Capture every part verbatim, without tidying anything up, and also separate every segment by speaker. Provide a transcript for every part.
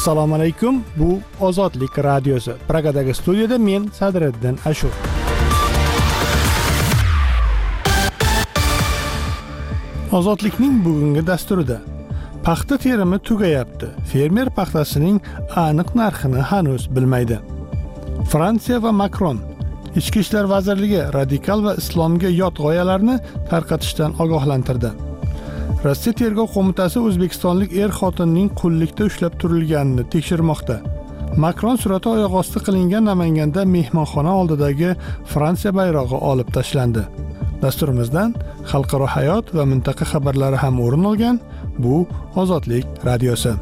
Speaker 1: Assalomu alaykum. Bu Ozodlik radiosi. Pragadagi studiyada men Sadriddin Ashur. Ozodlikning bugungi dasturida paxta terimi tugayapti. Fermer paxtasining aniq narxini hanuz bilmaydi. Fransiya va Makron Ichki ishlar vazirligi radikal va islomga yot g'oyalarni tarqatishdan ogohlantirdi. Rossiya tergov qo'mitasi O'zbekistonlik er-xotinning qullikda ushlab turilganini tekshirmoqda. Makron surati oyoq osti qilingan Namanganda mehmonxona oldidagi Fransiya bayrog'i olib tashlandi. Dasturimizdan xalqaro hayot va mintaqa xabarlari ham o'rin olgan. Bu Ozodlik radiosi.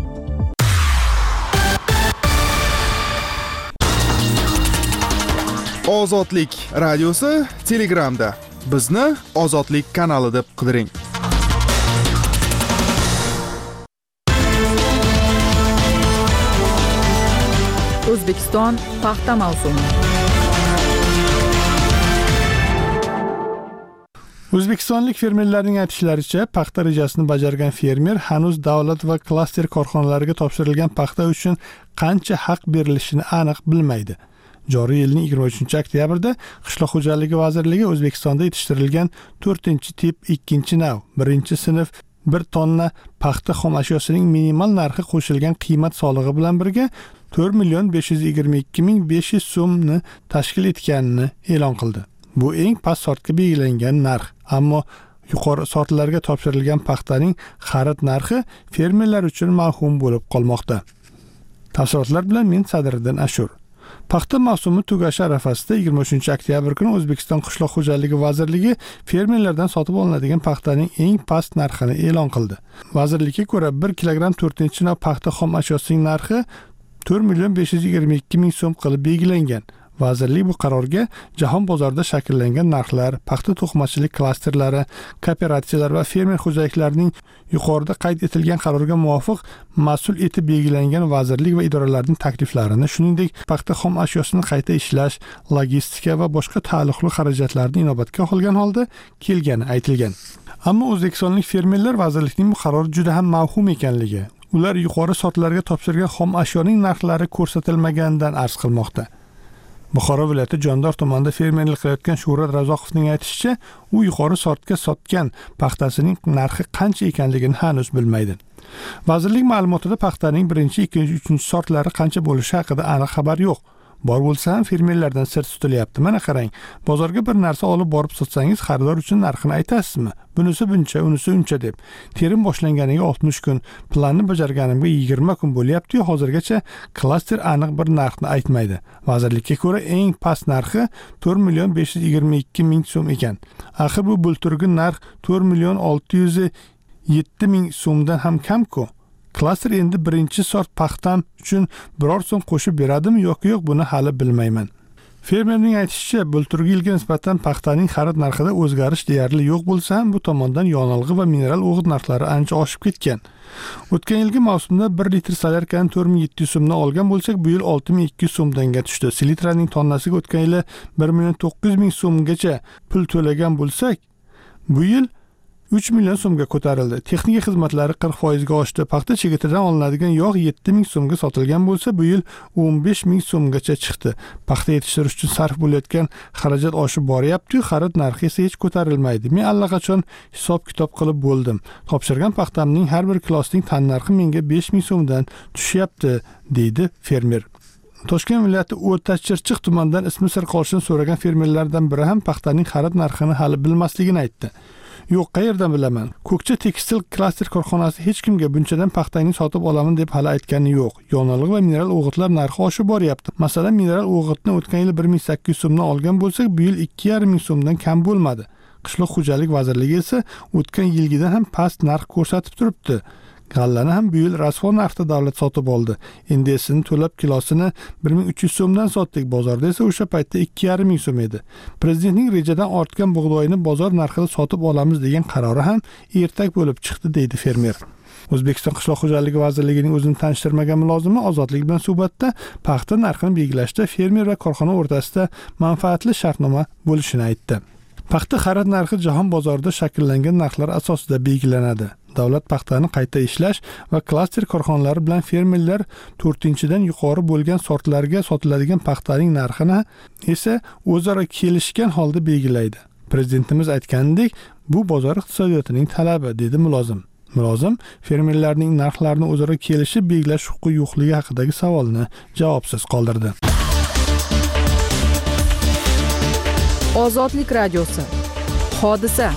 Speaker 2: Ozodlik radiosi Telegramda. Bizni Ozodlik kanali deb qidiring.
Speaker 3: O'zbekiston paxta mavsumi.
Speaker 1: O'zbekistonlik fermerlarning aytishlaricha, paxta rejasini bajargan fermer hanuz davlat va klaster korxonalariga topshirilgan paxta uchun qancha haq berilishini aniq bilmaydi. Joriy yilning yigirma uchinchi oktyabrda Qishloq xo'jaligi vazirligi O'zbekistonda yetishtirilgan to'rtinchi tip ikkinchi nav birinchi sinf bir tonna paxta xom ashyosining minimal narxi qo'shilgan qiymat solig'i bilan birga to'rt million besh yuz yigirma ikki ming besh yuz so'mni tashkil etganini e'lon qildi. Bu eng past sortga belgilangan narx, ammo yuqori sortlarga topshirilgan paxtaning xarid narxi fermerlar uchun mavhum bo'lib qolmoqda. Tafsilotlar bilan men Sadriddin Ashur. Paxta mavsumi tugashi arafasida yigirma uchinchi oktyabr kuni O'zbekiston Qishloq xo'jaligi vazirligi fermerlardan sotib olinadigan paxtaning eng past narxini e'lon qildi. Vazirlikka ko'ra bir kilogramm to'rtinchi nav paxta xom ashyosining narxi to'rt million besh yuz yigirma ikki ming so'm qilib belgilangan. Vazirlik bu qarorga jahon bozorida shakllangan narxlar, paxta to'qimachilik klasterlari, kooperatsiyalar va fermer xo'jaliklarining yuqorida qayd etilgan qarorga muvofiq mas'ul etib belgilangan vazirlik va idoralarning takliflarini, shuningdek, paxta xom ashyosini qayta ishlash, logistika va boshqa taalluqli xarajatlarni inobatga olgan holda kelgani aytilgan. Ammo o'zbekistonlik fermerlar vazirlikning bu qarori juda ham mavhum ekanligi, ular yuqori sortlarga topshirgan xom ashyoning narxlari ko'rsatilmaganidan arz qilmoqda. Buxoro viloyati Jondor tumanida fermerlik qilayotgan Shuhrat Razoqovning aytishicha, u yuqori sortga sotgan paxtasining narxi qancha ekanligini hanuz bilmaydi. Vazirlik ma'lumotida paxtaning birinchi, ikkinchi, uchinchi sortlari qancha bo'lishi haqida aniq xabar yo'q. Bor bo'lsa ham fermerlardan sir tutilyapti. Mana qarang, bozorga bir narsa olib borib sotsangiz, xaridor uchun narxini aytasizmi? Bunisi buncha, unisi uncha deb. Terim boshlanganiga oltmish kun, planni bajarganimga yigirma kun bo'lyapti-yu, hozirgacha klaster aniq bir narxni aytmaydi. Vazirlikka ko'ra eng past narxi to'rt million besh yuz yigirma ikki ming so'm ekan. Axir bu bulturgi narx to'rt million olti yuz yetti ming so'mdan ham kam-ku. Klaster endi birinchi sort paxtam uchun biror so'm qo'shib beradimi yoki yo'q, buni hali bilmayman. Fermerning aytishicha, bulturgi yilga nisbatan paxtaning xarid narxida o'zgarish deyarli yo'q bo'lsa ham, bu tomondan yonilg'i va mineral o'g'it narxlari ancha oshib ketgan. O'tgan yilgi mavsumda bir litr solyarkani to'rt ming yetti yuz so'mdan olgan bo'lsak, bu yil olti ming ikki yuz so'mdanga tushdi. Silitraning tonnasiga o'tgan yili bir million to'qqiz yuz ming so'mgacha pul to'lagan bo'lsak, bu yil uch million so'mga ko'tarildi. Texnika xizmatlari qirq foiz ga oshdi. Paxta chigitidan olinadigan yog' yetti ming so'mga sotilgan bo'lsa, bu yil o'n besh ming so'mgacha chiqdi. Paxta yetishtirish uchun sarf bo'layotgan xarajat oshib boryapti-yu, xarid narxi esa hech ko'tarilmaydi. Men allaqachon hisob-kitob qilib bo'ldim. Topshirgan paxtamning har bir kilosining tan narxi menga besh ming so'mdan tushyapti, deydi fermer. Toshkent viloyati O'tachirchiq tumanidan ismi sir qolishini so'ragan fermerlardan biri ham paxtaning xarid narxini hali bilmasligini aytdi. Yo'q, qayerdan bilaman? Ko'kcha tekstil klaster korxonasi hech kimga bunchadan paxtangni sotib olaman deb hali aytgani yo'q. Yonilg'i va mineral o'g'itlar narxi oshib boryapti. Masalan, mineral o'g'itni o'tgan yil bir ming sakkiz yuz so'mdan olgan bo'lsak, bu yil ikki yarim ming so'mdan kam bo'lmadi. Qishloq xo'jalik vazirligi esa o'tgan yilgidan ham past narx ko'rsatib turibdi. G'allani ham bu yil rasvo narxda davlat sotib oldi. Endi esini to'lab kilosini bir ming uch yuz so'mdan sotdik. Bozorda esa o'sha paytda ikki yarim ming so'm edi. Prezidentning rejadan ortgan bug'doyni bozor narxida sotib olamiz degan qarori ham ertak bo'lib chiqdi, deydi fermer. O'zbekiston Qishloq xo'jaligi vazirligining o'zini tanishtirmagan mulozimi Ozodlik bilan suhbatda paxta narxini belgilashda fermer va korxona o'rtasida manfaatli shartnoma bo'lishini aytdi. Paxta xarid narxi jahon bozorida shakllangan narxlar asosida belgilanadi. Davlat paxtani qayta ishlash va klaster korxonalari bilan fermerlar to'rtinchidan yuqori bo'lgan sortlarga sotiladigan paxtaning narxini esa o'zaro kelishgan holda belgilaydi. Prezidentimiz aytganidek, bu bozor iqtisodiyotining talabi, dedi mulozim. Mulozim fermerlarning narxlarini o'zaro kelishib belgilash huquqi yo'qligi haqidagi savolni javobsiz qoldirdi.
Speaker 3: Ozodlik radiosi. Hodisa.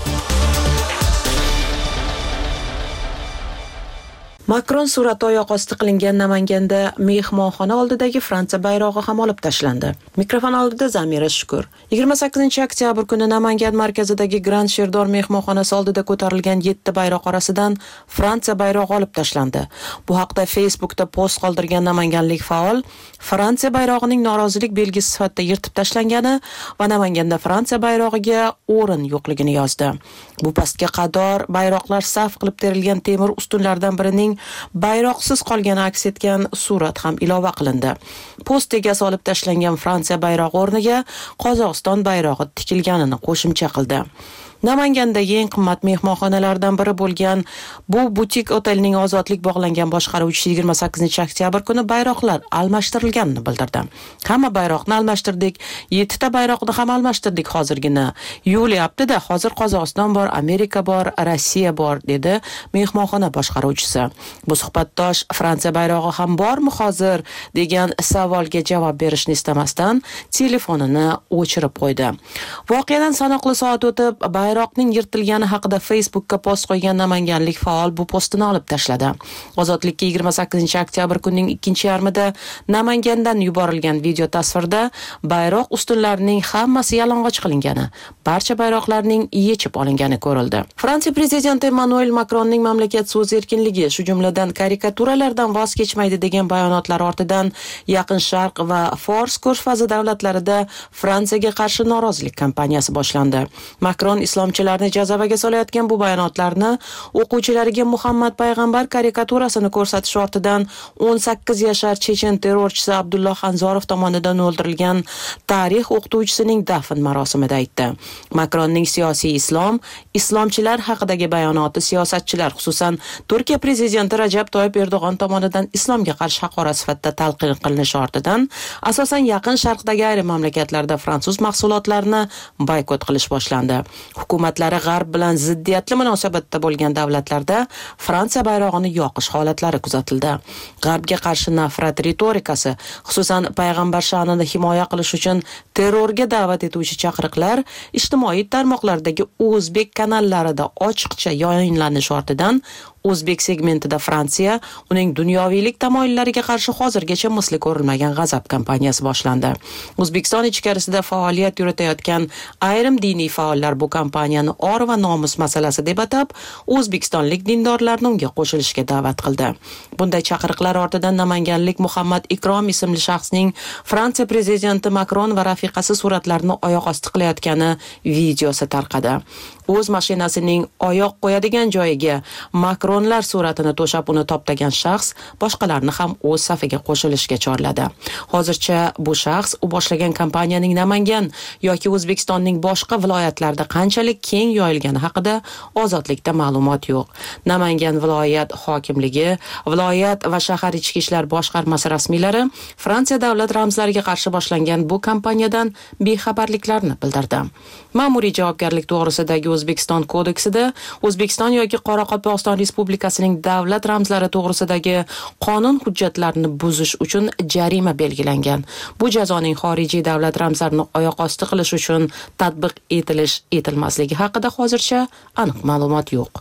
Speaker 4: Makron surati oyoq osti qilingan Namanganda mehmonxona oldidagi Fransiya bayrog'i ham olib tashlandi. Mikrofon oldida Zamira Shukur. yigirma sakkizinchi oktyabr kuni Namangan markazidagi Grand Sherdor mehmonxonasi oldida ko'tarilgan yetti bayroq orasidan Fransiya bayrog'i olib tashlandi. Bu haqda Facebookda post qoldirgan namanganlik faol Fransiya bayrog'ining norozilik belgisi sifatida yirtib tashlangani va Namanganda Fransiya bayrog'iga o'rin yo'qligini yozdi. Bu pastga qadar bayroqlar saf qilib terilgan temir ustunlardan birining bayroqsiz qolgani aks etgan surat ham ilova qilindi. Post egasi olib tashlangan Fransiya bayrog'i o'rniga Qozog'iston bayrog'i tikilganini qo'shimcha qildi. Namangandagi eng qimmat mehmonxonalardan biri bo'lgan bu butik otelning ozodlik bog'langan boshqaruvchisi yigirma sakkizinchi oktyabr kuni bayroqlar almashtirilganini bildirdi. Hamma bayroqni almashtirdik, yettita bayroqni ham almashtirdik hozirgina. Yulyapti-da, hozir Qozog'iston bor, Amerika bor, Rossiya bor, dedi mehmonxona boshqaruvchisi. Bu suhbatdosh Fransiya bayrog'i ham bormi hozir degan savolga javob berishni istamasdan telefonini o'chirib qo'ydi. Voqeadan sanoqli soat o'tib bayroqning yirtilgani haqida Facebookka post qo'ygan namanganlik faol bu postini olib tashladi. Ozodlikka yigirma sakkizinchi oktyabr kunining ikkinchi yarmida Namangandan yuborilgan video tasvirda bayroq ustunlarining hammasi yalang'och qilingani, barcha bayroqlarning yechib olingani ko'rildi. Fransiya prezidenti Emmanuel Macronning mamlakat so'z erkinligi, shu jumladan karikaturalardan voz kechmaydi degan bayonotlari ortidan Yaqin Sharq va Fors ko'rfazi davlatlarida Fransiyaga qarshi norozilik kampaniyasi boshlandi. Macron islomchilarni jazavaga solayotgan bu bayonotlarni o'quvchilariga Muhammad payg'ambar karikaturasini ko'rsatish ortidan o'n sakkiz yashar chechen terrorchisi Abdulloh Xanzorov tomonidan o'ldirilgan tarix o'qituvchisining dafn marosimida aytdi. Macronning siyosiy islom, islomchilar haqidagi bayonoti siyosatchilar, xususan Turkiya prezidenti Rajab Toyyib Erdo'g'on tomonidan islomga qarshi haqorat sifatida talqin qilinishi ortidan asosan Yaqin Sharqdagi ayrim mamlakatlarda fransuz mahsulotlarini boykot qilish boshlandi. Hukumatlari g'arb bilan ziddiyatli munosabatda bo'lgan davlatlarda Fransiya bayrog'ini yoqish holatlari kuzatildi. G'arbga qarshi nafrat ritorikasi, xususan payg'ambar sha'nini himoya qilish uchun terrorga da'vat etuvchi chaqiriqlar ijtimoiy tarmoqlardagi o'zbek kanallarida ochiqcha yayinlanish ortidan O'zbek segmentida Fransiya uning dunyoviylik tamoyillariga qarshi hozirgacha misli ko'rilmagan g'azab kampaniyasi boshlandi. O'zbekiston ichkarisida faoliyat yuritayotgan ayrim diniy faollar bu kampaniyani or va nomus masalasi deb atab, o'zbekistonlik dindorlarni unga qo'shilishga da'vat qildi. Bunday chaqiriqlar ortidan namanganlik Muhammad Ikrom ismli shaxsning Fransiya prezidenti Macron va rafiqasi suratlarini oyoq osti qilayotgani videosi tarqadi. O'z mashinasining oyoq qo'yadigan joyiga Macronlar suratini to'shab uni toptagan shaxs boshqalarni ham o'z safiga qo'shilishga chorladi. Hozircha bu shaxs u boshlagan kompaniyaning Namangan yoki O'zbekistonning boshqa viloyatlarida qanchalik keng yoyilgani haqida ozodlikda ma'lumot yo'q. Namangan viloyat hokimligi, viloyat va shahar ichki ishlar boshqarmasi rasmiylari Fransiya davlat ramzlariga qarshi boshlangan bu kampaniyadan bexabarliklarini bildirdi. Ma'muriy javobgarlik to'g'risidagi O'zbekiston kodeksida O'zbekiston yoki Qoraqalpog'iston Respublikasining davlat ramzlari to'g'risidagi qonun hujjatlarini buzish uchun jarima belgilangan. Bu jazoning xorijiy davlat ramzlarini oyoq osti qilish uchun tatbiq etilish etilmasligi haqida hozircha aniq ma'lumot yo'q.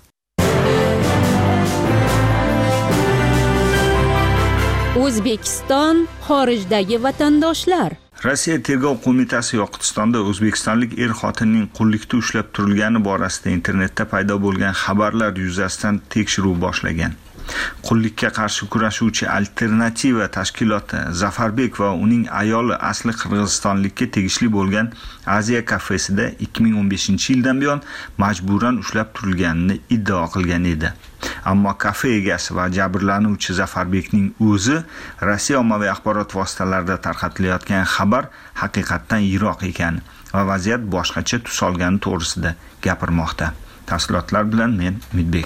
Speaker 5: O'zbekiston xorijdagi vatandoshlar.
Speaker 6: Rossiya tergov qo'mitasi Yoqutistonda o'zbekistonlik er-xotinning qullikda ushlab turilgani borasida internetda paydo bo'lgan xabarlar yuzasidan tekshiruv boshlagan. Qullikka qarshi kurashuvchi alternativa tashkiloti Zafarbek va uning ayoli asli qirg'izistonlikka tegishli bo'lgan Aziya kafesida ikki ming o'n beshinchi yildan buyon majburan ushlab turilganini iddao qilgan edi. Ammo kafe egasi va jabrlanuvchi Zafarbekning o'zi Rossiya ommaviy axborot vositalarida tarqatilayotgan xabar haqiqatdan yiroq ekan va vaziyat boshqacha tus olgani to'g'risida gapirmoqda. Tafsilotlar bilan men Umidbek.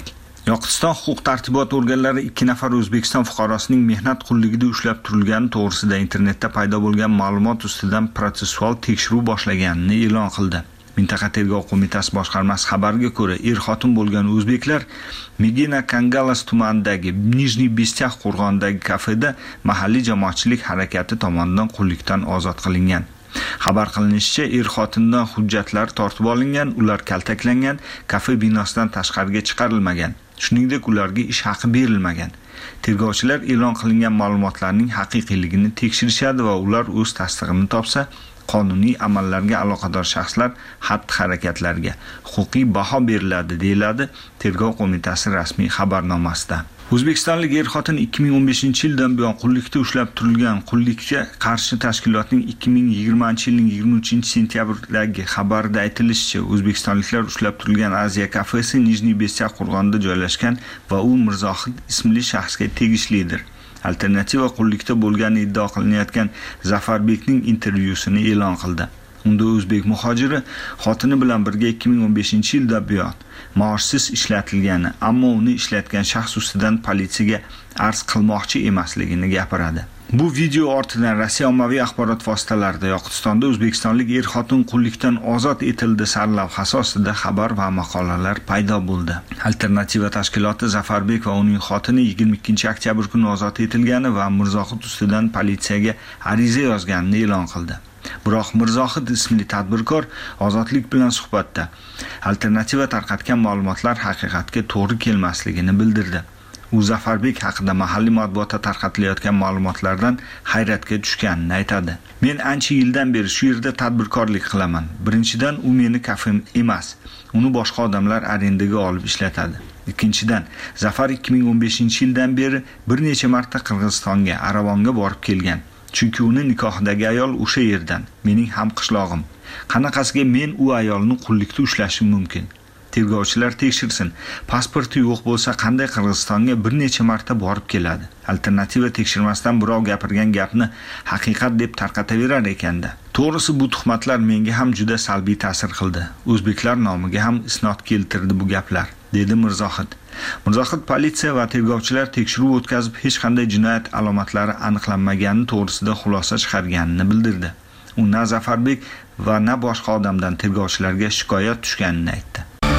Speaker 6: Yoqutiston huquq-tartibot organlari ikki nafar O'zbekiston fuqarosining mehnat qulligida ushlab turilgani to'g'risida internetda paydo bo'lgan ma'lumot ustidan protsessual tekshiruv boshlaganini e'lon qildi. Mintaqa tergov qo'mitasi boshqarmasi xabariga ko'ra, er-xotin bo'lgan o'zbeklar Migina Kangalas tumanidagi Nijniy Bestyax qo'rg'onidagi kafeda mahalliy jamoatchilik harakati tomonidan qullikdan ozod qilingan. Xabar qilinishicha, er-xotindan hujjatlar tortib olingan, ular kaltaklangan, kafe binosidan tashqariga chiqarilmagan. Shuningdek, ularga ish haqi berilmagan. Tergovchilar e'lon qilingan ma'lumotlarning haqiqiyligini tekshirishadi va ular o'z tasdig'ini topsa, qonuniy amallarga aloqador shaxslar xatti-harakatlariga huquqiy baho beriladi, deyiladi Tergov qo'mitasi rasmiy xabarnomasida. O'zbekistonlik er-xotin ikki ming o'n beshinchi yildan buyon qullikda ushlab turilgan qullikka qarshi tashkilotning ikki ming yigirmanchi yilning yigirma uchinchi sentyabrdagi xabarida aytilishicha, o'zbekistonliklar ushlab turilgan Aziya kafesi Nijniy Bestyax qo'rg'onida joylashgan va u Mirzohid ismli shaxsga tegishlidir. Alternativa qullikda bo'lgani iddao qilinayotgan Zafarbekning intervyusini e'lon qildi. Unda o'zbek muhojiri xotini bilan birga ikki ming o'n beshinchi yildan buyon maoshsiz ishlatilgani, ammo uni ishlatgan shaxs ustidan politsiyaga arz qilmoqchi emasligini gapiradi. Bu video ortidan Rossiya ommaviy axborot vositalarida Yoqutistonda o'zbekistonlik er-xotin qullikdan ozod etildi sarlavhasi ostida xabar va maqolalar paydo bo'ldi. Alternativa tashkiloti Zafarbek va uning xotini yigirma ikkinchi oktyabr kuni ozod etilgani va Mirzohid ustidan politsiyaga ariza yozganini e'lon qildi. Biroq Mirzohid ismli tadbirkor ozodlik bilan suhbatda alternativa tarqatgan ma'lumotlar haqiqatga to'g'ri kelmasligini bildirdi. U Zafarbek haqida mahalliy matbuotda tarqatilayotgan ma'lumotlardan hayratga tushganini aytadi. Men ancha yildan beri shu yerda tadbirkorlik qilaman. Birinchidan, u meni kafem emas. Uni boshqa odamlar arendaga olib ishlatadi. Ikkinchidan, Zafar ikki ming o'n beshinchi yildan beri bir necha marta Qirg'izistonga, Arabonga borib kelgan. Chunki uni nikohdagi ayol o'sha yerdan, mening ham qishlog'im. Qanaqasiga men u ayolni qullikda ushlashim mumkin? Tergovchilar tekshirsin. Pasporti yo'q bo'lsa qanday Qirg'izistonga bir necha marta borib keladi? Alternativa tekshirmasdan birov gapirgan gapni haqiqat deb tarqataverar ekanda. To'g'risi bu tuhmatlar menga ham juda salbiy ta'sir qildi. O'zbeklar nomiga ham isnod keltirdi bu gaplar, dedi Mirzohid. Mirzohid politsiya va tergovchilar tekshiruv o'tkazib hech qanday jinoyat alomatlari aniqlanmagani to'g'risida xulosa chiqarganini bildirdi. U na Zafarbek va na boshqa odamdan tergovchilarga shikoyat tushganini aytdi.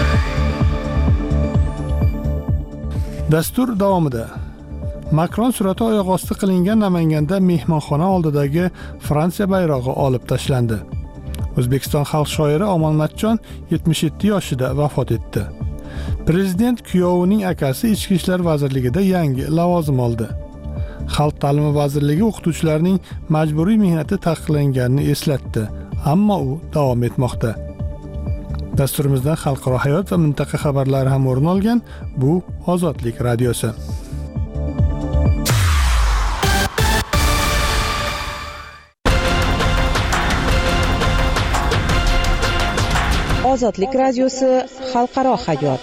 Speaker 1: Dastur davomida Makron surati oyoq osti qilingan Namanganda mehmonxona oldidagi Fransiya bayrog'i olib tashlandi. O'zbekiston xalq shoiri Omon Matchon yetmish yetti yoshida vafot etdi. Prezident kuyovining akasi Ichki ishlar vazirligida yangi lavozim oldi. Xalq ta'limi vazirligi o'qituvchilarning majburiy mehnati taqiqlanganini eslatdi, ammo u davom etmoqda. Dasturimizdan xalqaro hayot va mintaqa xabarlari ham o'rin olgan. Bu Ozodlik radiosi.
Speaker 3: Ozodlik radiosi xalqaro hayot.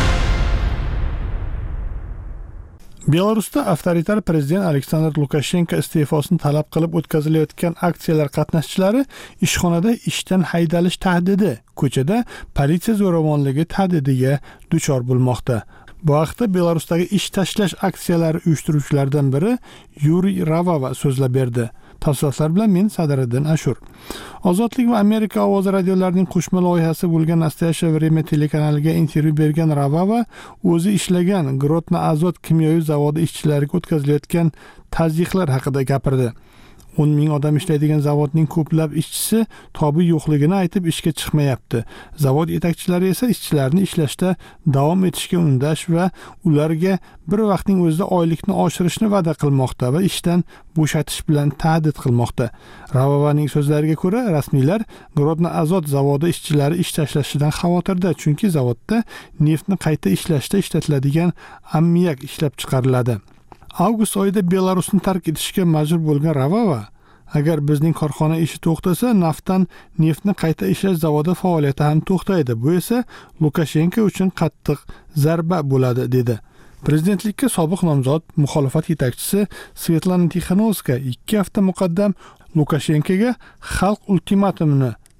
Speaker 1: Belarusda avtoritar prezident Aleksandr Lukashenko iste'fosini talab qilib o'tkazilayotgan aksiyalar qatnashchilari ishxonada ishdan haydalish tahdidi, ko'chada politsiya zo'ravonligi tahdidiga duchor bo'lmoqda. Bu haqda Belarusdagi ish tashlash aksiyalari uyushtiruvchilaridan biri Yuriy Ravava so'zlab berdi. Tafsilotlar bilan men Sadiriddin Ashur. Ozodlik va Amerika ovozi radiolarining qo'shma loyihasi bo'lgan Nastoyashye Vremya telekanaliga intervyu bergan Ravava o'zi ishlagan Grodno azot kimyoviy zavodi ishchilariga o'tkazilayotgan tazyiqlar haqida gapirdi. o'n ming odam ishlaydigan zavodning ko'plab ishchisi tobi yo'qligini aytib ishga chiqmayapti. Zavod yetakchilari esa ishchilarni ishlashda davom etishga undash va ularga bir vaqtning o'zida oylikni oshirishni va'da qilmoqda va ishdan bo'shatish bilan tahdid qilmoqda. Ravavaning so'zlariga ko'ra, rasmiylar Grodno azot zavodi ishchilari ish tashlashidan xavotirda, chunki zavodda neftni qayta ishlashda ishlatiladigan ammiak ishlab chiqariladi. Avgust oyida Belarusni tark etishga majbur bo'lgan Ravava, agar bizning korxona ishi to'xtasa, naftdan neftni qayta ishlash zavodi faoliyati ham to'xtaydi. Bu esa Lukashenko uchun qattiq zarba bo'ladi, dedi. Prezidentlikka sobiq nomzod muxolifat yetakchisi Svetlana Tixanovskaya ikki hafta muqaddam Lukashenkoga xalq ultimatumini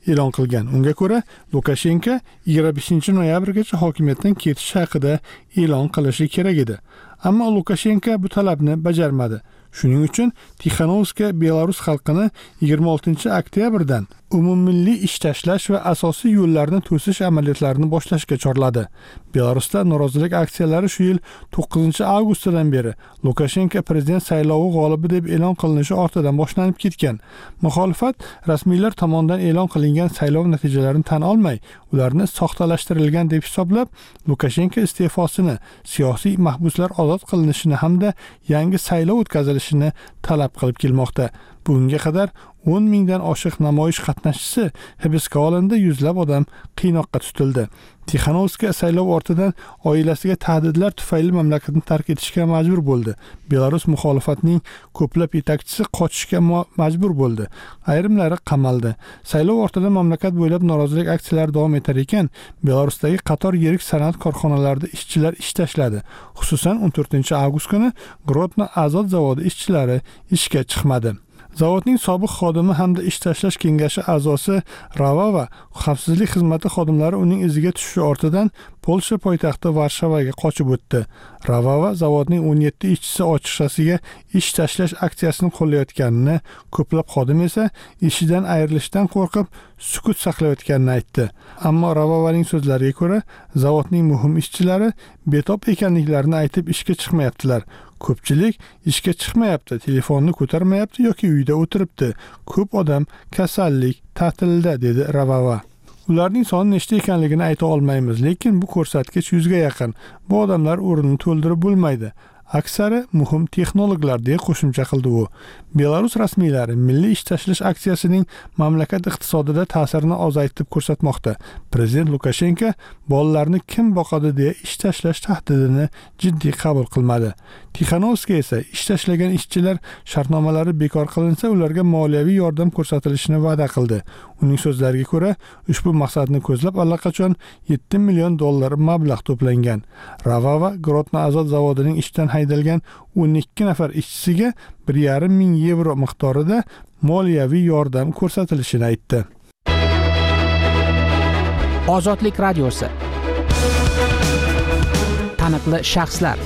Speaker 1: e'lon qilgan. Unga ko'ra, Lukashenko yigirma beshinchi noyabrgacha hokimiyatdan ketish haqida e'lon qilishi kerak edi. Ammo Lukashenko bu talabni bajarmadi. Shuning uchun Tixanovska Belarus xalqini yigirma oltinchi oktyabrdan umummilliy ish tashlash va asosiy yo'llarni to'sish amaliyotlarini boshlashga chorladi. Belarusda norozilik aksiyalari shu yil to'qqizinchi avgustdan beri Lukashenko prezident saylovi g'olibi deb e'lon qilinishi ortidan boshlanib ketgan. Muxolifat rasmiylar tomonidan e'lon qilingan saylov natijalarini tan olmay, ularni soxtalashtirilgan deb hisoblab, Lukashenko iste'fosini, siyosiy mahbuslar ozod qilinishini hamda yangi saylov o'tkazilishini talab qilib kelmoqda. Bunga qadar o'n mingdan oshiq namoyish qatnashchisi hibsga olindi, yuzlab odam qiynoqqa tutildi. Tixanovska saylov ortidan oilasiga tahdidlar tufayli mamlakatni tark etishga majbur bo'ldi. Belarus muxolifatining ko'plab yetakchisi qochishga majbur bo'ldi. Ayrimlari qamaldi. Saylov ortidan mamlakat bo'ylab norozilik aksiyalari davom etar ekan, Belarusdagi qator yirik sanoat korxonalarida ishchilar ish tashladi. Xususan o'n to'rtinchi avgust kuni Grodno Azot zavodi ishchilari ishga chiqmadi. Zavodning sobiq xodimi hamda ish tashlash kengashi a'zosi Ravava xavfsizlik xizmati xodimlari uning iziga tushishi ortidan Polsha poytaxti Varshavaga qochib o'tdi. Ravava zavodning o'n yetti ishchisi ochiqchasiga ish tashlash aksiyasini qo'llayotganini, ko'plab xodim esa ishidan ayrilishdan qo'rqib sukut saqlayotganini aytdi. Ammo Ravavaning so'zlariga ko'ra, zavodning muhim ishchilari betob ekanliklarini aytib ishga chiqmayaptilar. Ko'pchilik ishga chiqmayapti, telefonni ko'tarmayapti yoki uyda o'tiribdi. Ko'p odam kasallik ta'tilda, dedi Ravava. Ularning soni nechta ekanligini ayta olmaymiz, lekin bu ko'rsatkich yuzga yaqin. Bu odamlar o'rnini to'ldirib bo'lmaydi. Aksari muhim texnologlar, deya qo'shimcha qildi u. Belarus rasmiylari milliy ish tashlash aksiyasining mamlakat iqtisodida ta'sirini ozaytib ko'rsatmoqda. Prezident Lukashenko bolalarni kim boqadi deya ish tashlash tahdidini jiddiy qabul qilmadi. Tixanovska esa ish tashlagan ishchilar shartnomalari bekor qilinsa, ularga moliyaviy yordam ko'rsatilishini va'da qildi. Uning so'zlariga ko'ra, ushbu maqsadni ko'zlab allaqachon yetti million dollar mablag' to'plangan. Ravava Grodno Azot zavodining ishdan haydalgan o'n ikki nafar ishchisiga bir yarim ming yevro miqdorida moliyaviy yordam ko'rsatilishini aytdi.
Speaker 7: Ozodlik radiosi. Taniqli shaxslar.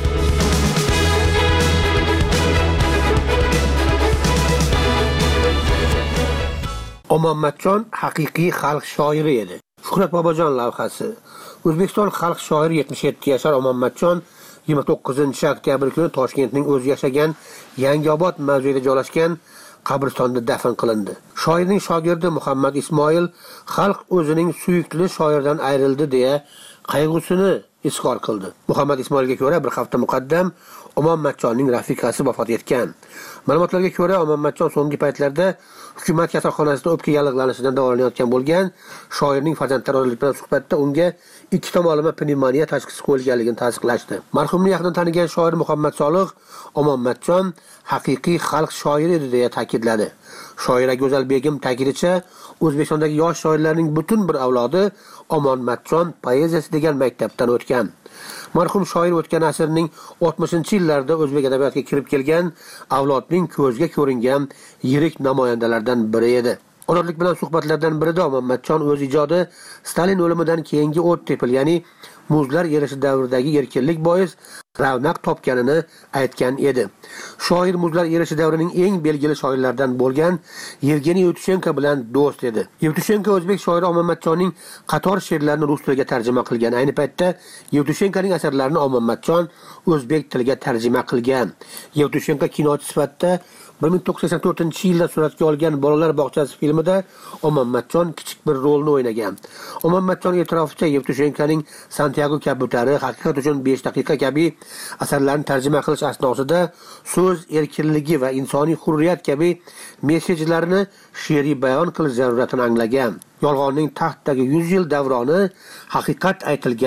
Speaker 8: Omonmatjon haqiqiy xalq shoiri edi. Shuhrat Bobojon lavhasi. O'zbekiston xalq shoiri yetmish yetti yashar Omonmatjon yigirma to'qqizinchi oktyabr kuni Toshkentning o'zi yashagan Yangiobod mavzeida joylashgan qabristonda dafn qilindi. Shoirning shogirdi Muhammad Ismoil xalq o'zining suyukli shoirdan ayrildi deya qayg'usini izhor qildi. Muhammad Ismoilga ko'ra bir hafta muqaddam Omonmatjonning rafiqasi vafot etgan. Ma'lumotlarga ko'ra Omonmatjon so'nggi paytlarda hukumat kasalxonasida o'pka yallig'lanishidan davolanayotgan bo'lgan. Shoirning farzandlari ozodlik bilan suhbatda unga ikki tomonlama pnevmoniya tashxisi qo'yilganligini tasdiqlashdi. Marhumni yaqindan tanigan shoir Muhammad Solih Omonmatjon haqiqiy xalq shoiri edi deya ta'kidladi. Shoira Go'zal Begim ta'kidlashi, O'zbekistondagi yosh shoirlarning butun bir avlodi Omonmatjon poeziyasi degan maktabdan o'tgan. Marhum shoir o'tgan asrning oltmishinchi yillarida o'zbek adabiyotiga kirib kelgan avlodning ko'zga ko'ringan yirik namoyandalaridan biri edi. Ozodlik bilan suhbatlardan birida Omonmatjon o'z ijodi Stalin o'limidan keyingi o't tepil, ya'ni muzlar erishi davridagi erkinlik bois ravnaq topganini aytgan edi. Shoir muzlar erishi davrining eng belgili shoirlaridan bo'lgan Yevgeniy Yevtushenko bilan do'st edi. Yevtushenko o'zbek shoiri Omonmatjonning qator she'rlarini rus tiliga tarjima qilgan. Ayni paytda Yevtushenkoning asarlarini Omonmatjon o'zbek tiliga tarjima qilgan. Yevtushenko kinochi sifatida bir ming to'qqiz yuz sakson to'rtinchi yilda suratga olgan Bolalar bog'chasi filmida Omonmatjon kichik bir rolni o'ynagan. Omonmatjon e'tiroficha Yevtushenkoning Santiago kabutari, Haqiqat uchun besh daqiqa kabi asarlarni tarjima qilish asnosida so'z erkinligi va insoniy hurriyat kabi mesajlarni she'riy bayon qilish zaruratini anglagan. Yolg'onning taxtdagi yuz yil davroni, haqiqat aytilgan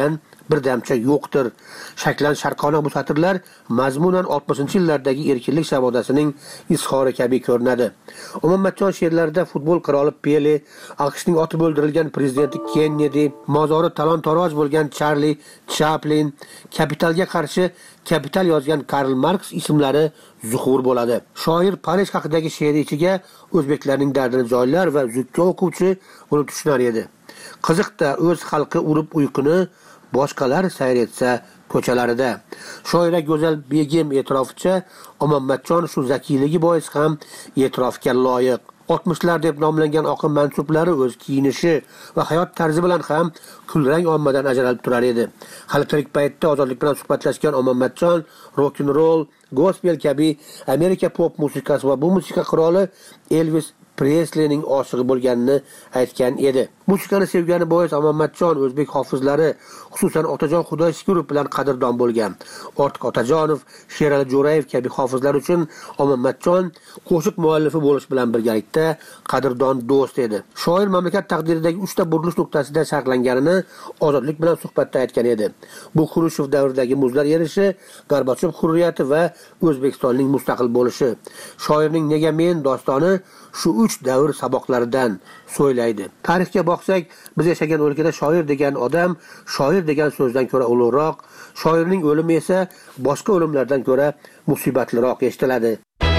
Speaker 8: birdamcha yo'qdir. Shaklan sharqona bu satrlar mazmunan oltmishinchi yillardagi erkinlik savodasining izhori kabi ko'rinadi. Umummatjon she'rlarida futbol qiroli Pele, AQShning otib o'ldirilgan prezidenti Kennedy, mozori talon-taroj bo'lgan Charlie Chaplin, kapitalga qarshi Kapital yozgan Karl Marx ismlari zuhur bo'ladi. Shoir Parij haqidagi she'ri ichiga o'zbeklarning dardini joylar va zukko o'quvchi uni tushunar edi. Qiziqda o'z xalqi urib uyquni, boshqalar sayr etsa ko'chalarida. Shoira Go'zal Begim e'tiroficha Omammatjon shu zakiyligi bois ham e'tirofga loyiq. oltmishlar deb nomlangan oqim mansublari o'z kiyinishi va hayot tarzi bilan ham kulrang ommadan ajralib turar edi. Hali tirik paytda ozodlik bilan suhbatlashgan Omammatjon rock and roll, gospel kabi Amerika pop musiqasi va bu musiqa qiroli Elvis Presleyning oshig'i bo'lganini aytgan edi. Musiqani sevgani bois Omammatjon o'zbek hofizlari, xususan Otajon Xudoyshukurov bilan qadrdon bo'lgan. Ortiq Otajonov, Sherali Jo'rayev kabi hofizlar uchun Omammatjon qo'shiq muallifi bo'lish bilan birgalikda qadrdon do'st edi. Shoir mamlakat taqdiridagi uchta burilish nuqtasida sharhlanganini ozodlik bilan suhbatda aytgan edi. Bu Xrushchev davridagi muzlar erishi, Gorbachev hurriyati va O'zbekistonning mustaqil bo'lishi. Shoirning Nega men dostoni shu uch davr saboqlaridan so'ylaydi. Tarixga boqsak, biz yashagan o'lkada shoir degan odam shoir degan so'zdan ko'ra ulug'roq, shoirning o'limi esa boshqa o'limlardan ko'ra musibatliroq eshitiladi.